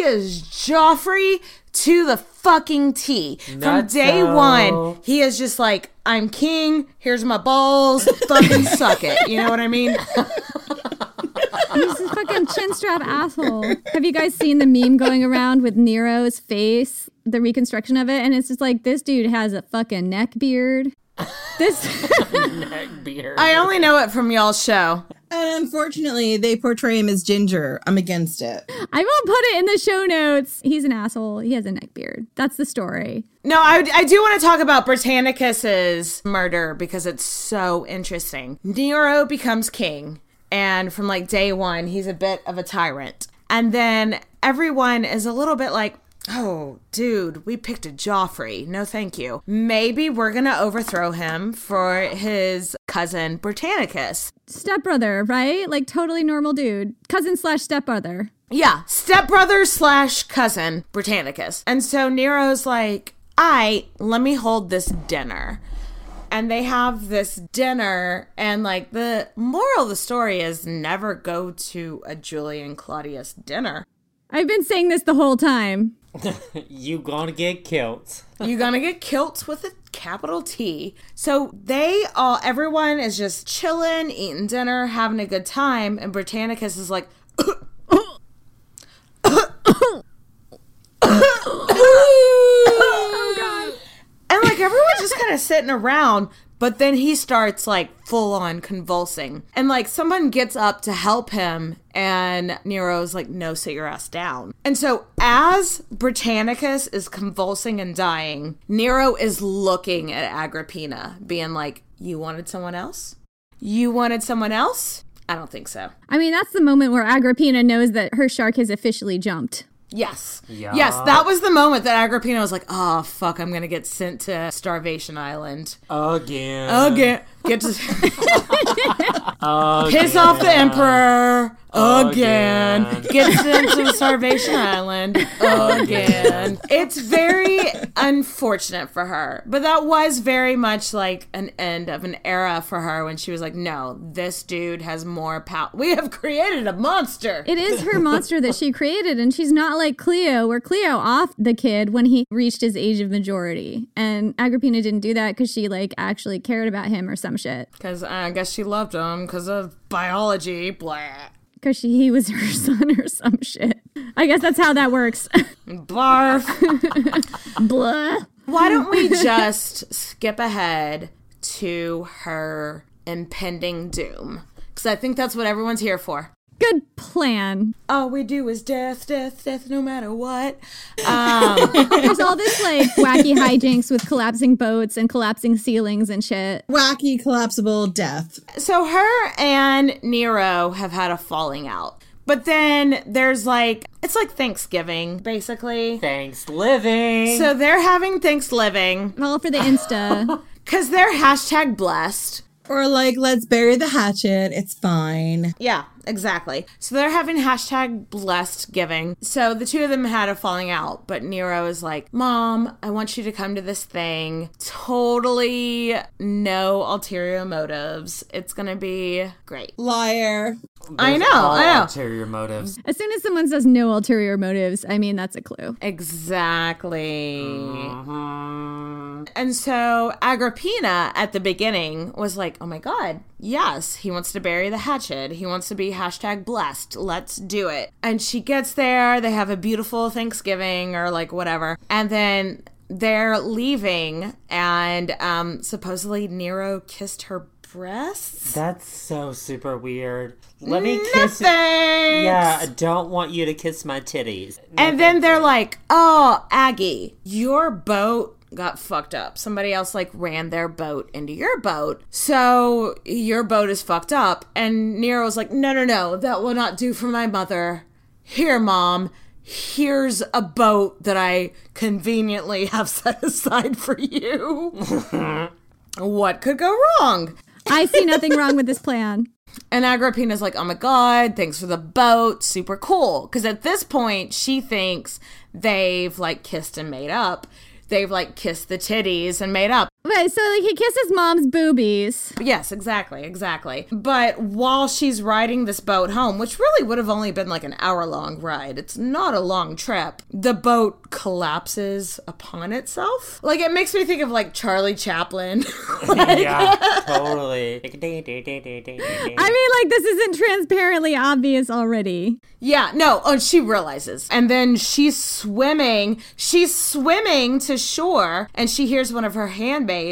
To the fucking T. From day one, he is just like, I'm king, here's my balls, fucking suck it. You know what I mean? He's a fucking chinstrap asshole. Have you guys seen the meme going around with Nero's face, the reconstruction of it? And it's just like, this dude has a fucking neck beard. Neck beard. I only know it from y'all's show. And unfortunately, they portray him as ginger. I'm against it. I will put it in the show notes. He's an asshole. He has a neck beard. That's the story. No, I do want to talk about Britannicus's murder because it's so interesting. Nero becomes king. And from like day one, he's a bit of a tyrant. And then everyone is a little bit like, oh, dude, we picked a Joffrey. No, thank you. Maybe we're going to overthrow him for his cousin Britannicus. Stepbrother, right? Like totally normal dude. Cousin / stepbrother. Yeah, stepbrother / cousin Britannicus. And so Nero's like, let me hold this dinner. And they have this dinner, and like the moral of the story is never go to a Julian Claudius dinner. I've been saying this the whole time. You gonna get killed. You gonna get killed with a capital T. So everyone is just chilling, eating dinner, having a good time, and Britannicus is like, oh God. And like everyone's just kind of sitting around, but then he starts like full on convulsing. And like someone gets up to help him, and Nero's like, no, sit your ass down. And so as Britannicus is convulsing and dying, Nero is looking at Agrippina, being like, you wanted someone else? You wanted someone else? I don't think so. I mean, that's the moment where Agrippina knows that her shark has officially jumped. Yes. Yeah. Yes, that was the moment that Agrippina was like, oh, fuck, I'm going to get sent to Starvation Island. Again. Get to piss off the emperor. Again. Get sent to Starvation Island. Again. It's very unfortunate for her. But that was very much like an end of an era for her when she was like, no, this dude has more power. We have created a monster. It is her monster that she created, and she's not like Cleo, where Cleo offed the kid when he reached his age of majority. And Agrippina didn't do that because she like actually cared about him or some shit. Because I guess she loved him because of biology, blah. Because he was her son or some shit. I guess that's how that works. Barf. Blah. Why don't we just skip ahead to her impending doom? Because I think that's what everyone's here for. Good plan. All we do is death, death, death, no matter what. There's all this like wacky hijinks with collapsing boats and collapsing ceilings and shit. Wacky collapsible death. So her and Nero have had a falling out. But then there's like, it's like Thanksgiving, basically. Thanksgiving. So they're having Thanksgiving. All for the Insta. Because they're #blessed. Or like, let's bury the hatchet. It's fine. Yeah, exactly. So they're having #blessed giving. So the two of them had a falling out, but Nero is like, Mom, I want you to come to this thing. Totally no ulterior motives. It's going to be great. Liar. I know. Ulterior motives. As soon as someone says no ulterior motives, I mean, that's a clue. Exactly. And so Agrippina at the beginning was like, oh my God, yes, he wants to bury the hatchet. He wants to be #blessed. Let's do it. And she gets there. They have a beautiful Thanksgiving or like whatever. And then they're leaving, and supposedly Nero kissed her breasts. That's so super weird. Let me kiss it. Yeah, I don't want you to kiss my titties. And then they're like, oh, Aggie, your boat got fucked up. Somebody else like ran their boat into your boat. So your boat is fucked up. And Nero's like, no, that will not do for my mother. Here, Mom. Here's a boat that I conveniently have set aside for you. What could go wrong? I see nothing wrong with this plan. And Agrippina's like, oh my God, thanks for the boat. Super cool. Because at this point, she thinks they've like kissed and made up. They've like kissed the titties and made up. Right, so like he kisses Mom's boobies. Yes, exactly. But while she's riding this boat home, which really would have only been like an hour-long ride, it's not a long trip, the boat collapses upon itself. Like, it makes me think of like Charlie Chaplin. Yeah, totally. I mean, like, this isn't transparently obvious already. Yeah, no, she realizes. And then she's swimming to shore, and she hears one of her handmaids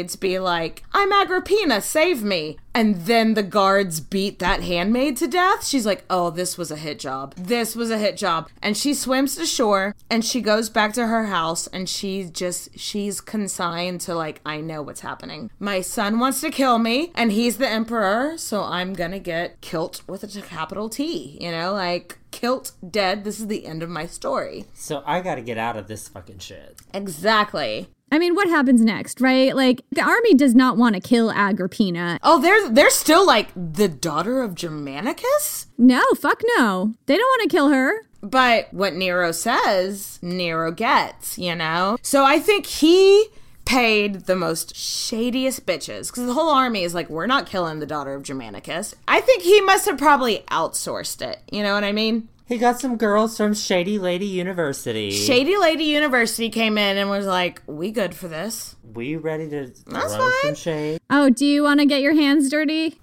handmaids be like, I'm Agrippina, save me. And then the guards beat that handmaid to death. She's like, oh, this was a hit job. This was a hit job. And she swims to shore and she goes back to her house and she's consigned to like, I know what's happening. My son wants to kill me and he's the emperor. So I'm going to get kilt with a capital T, you know, like kilt dead. This is the end of my story. So I got to get out of this fucking shit. Exactly. I mean, what happens next, right? Like, the army does not want to kill Agrippina. Oh, they're still like the daughter of Germanicus? No, fuck no. They don't want to kill her. But what Nero says, Nero gets, you know? So I think he paid the most shadiest bitches, because the whole army is like, we're not killing the daughter of Germanicus. I think he must have probably outsourced it. You know what I mean? He got some girls from Shady Lady University. Shady Lady University came in and was like, we good for this. We ready to That's throw fine. some shade? Oh, do you want to get your hands dirty?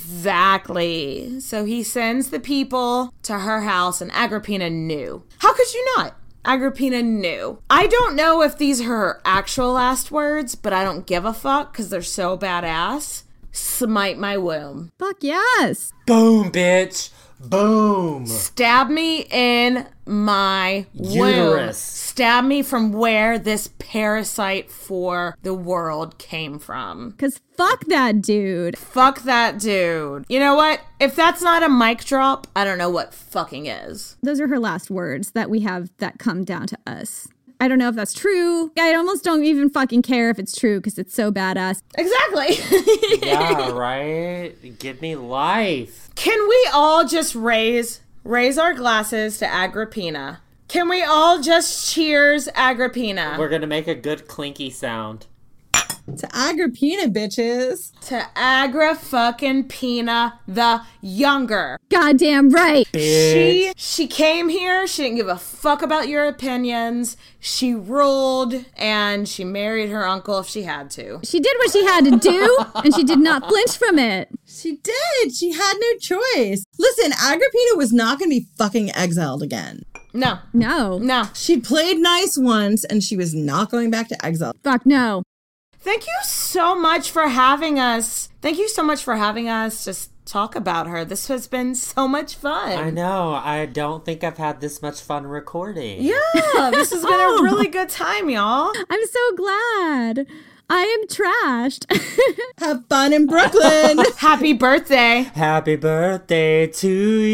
Exactly. So he sends the people to her house and Agrippina knew. How could you not? Agrippina knew. I don't know if these are her actual last words, but I don't give a fuck because they're so badass. Smite my womb. Fuck yes. Boom, bitch. Boom. Stab me in my uterus. Womb. Stab me from where this parasite for the world came from. Because fuck that dude. Fuck that dude. You know what? If that's not a mic drop, I don't know what fucking is. Those are her last words that we have that come down to us. I don't know if that's true. I almost don't even fucking care if it's true because it's so badass. Exactly. Yeah, right? Give me life. Can we all just raise our glasses to Agrippina? Can we all just cheers Agrippina? We're gonna make a good clinky sound. To Agrippina, bitches. To Agri-fucking-Pina the younger. Goddamn right. She came here. She didn't give a fuck about your opinions. She ruled and she married her uncle if she had to. She did what she had to do and she did not flinch from it. She did. She had no choice. Listen, Agrippina was not going to be fucking exiled again. No. No. She played nice once and she was not going back to exile. Fuck no. Thank you so much for having us. Thank you so much for having us just talk about her. This has been so much fun. I know. I don't think I've had this much fun recording. Yeah, this has been a really good time, y'all. I'm so glad. I am trashed. Have fun in Brooklyn. Happy birthday. Happy birthday to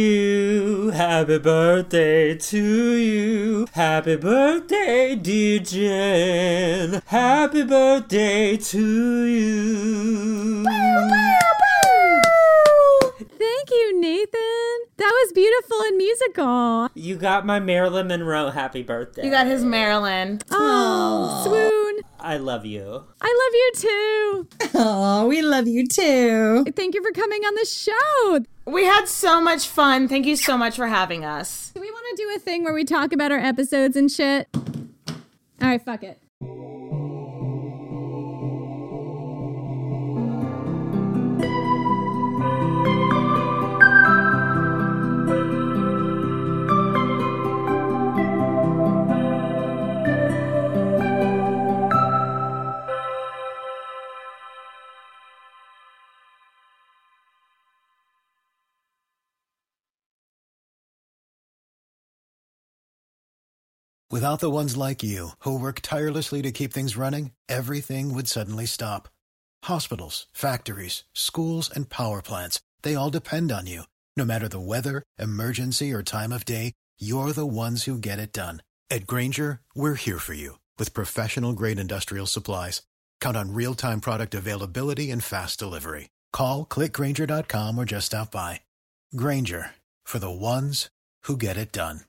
you. Happy birthday to you. Happy birthday, dear Jen. Happy birthday to you. Thank you, Nathan. That was beautiful and musical. You got my Marilyn Monroe happy birthday. You got his Marilyn. Oh, swoon. I love you. I love you too. Oh, we love you too. Thank you for coming on the show. We had so much fun. Thank you so much for having us. Do we want to do a thing where we talk about our episodes and shit? All right, fuck it. Without the ones like you, who work tirelessly to keep things running, everything would suddenly stop. Hospitals, factories, schools, and power plants, they all depend on you. No matter the weather, emergency, or time of day, you're the ones who get it done. At Grainger, we're here for you with professional-grade industrial supplies. Count on real-time product availability and fast delivery. Call, click Grainger.com, or just stop by. Grainger, for the ones who get it done.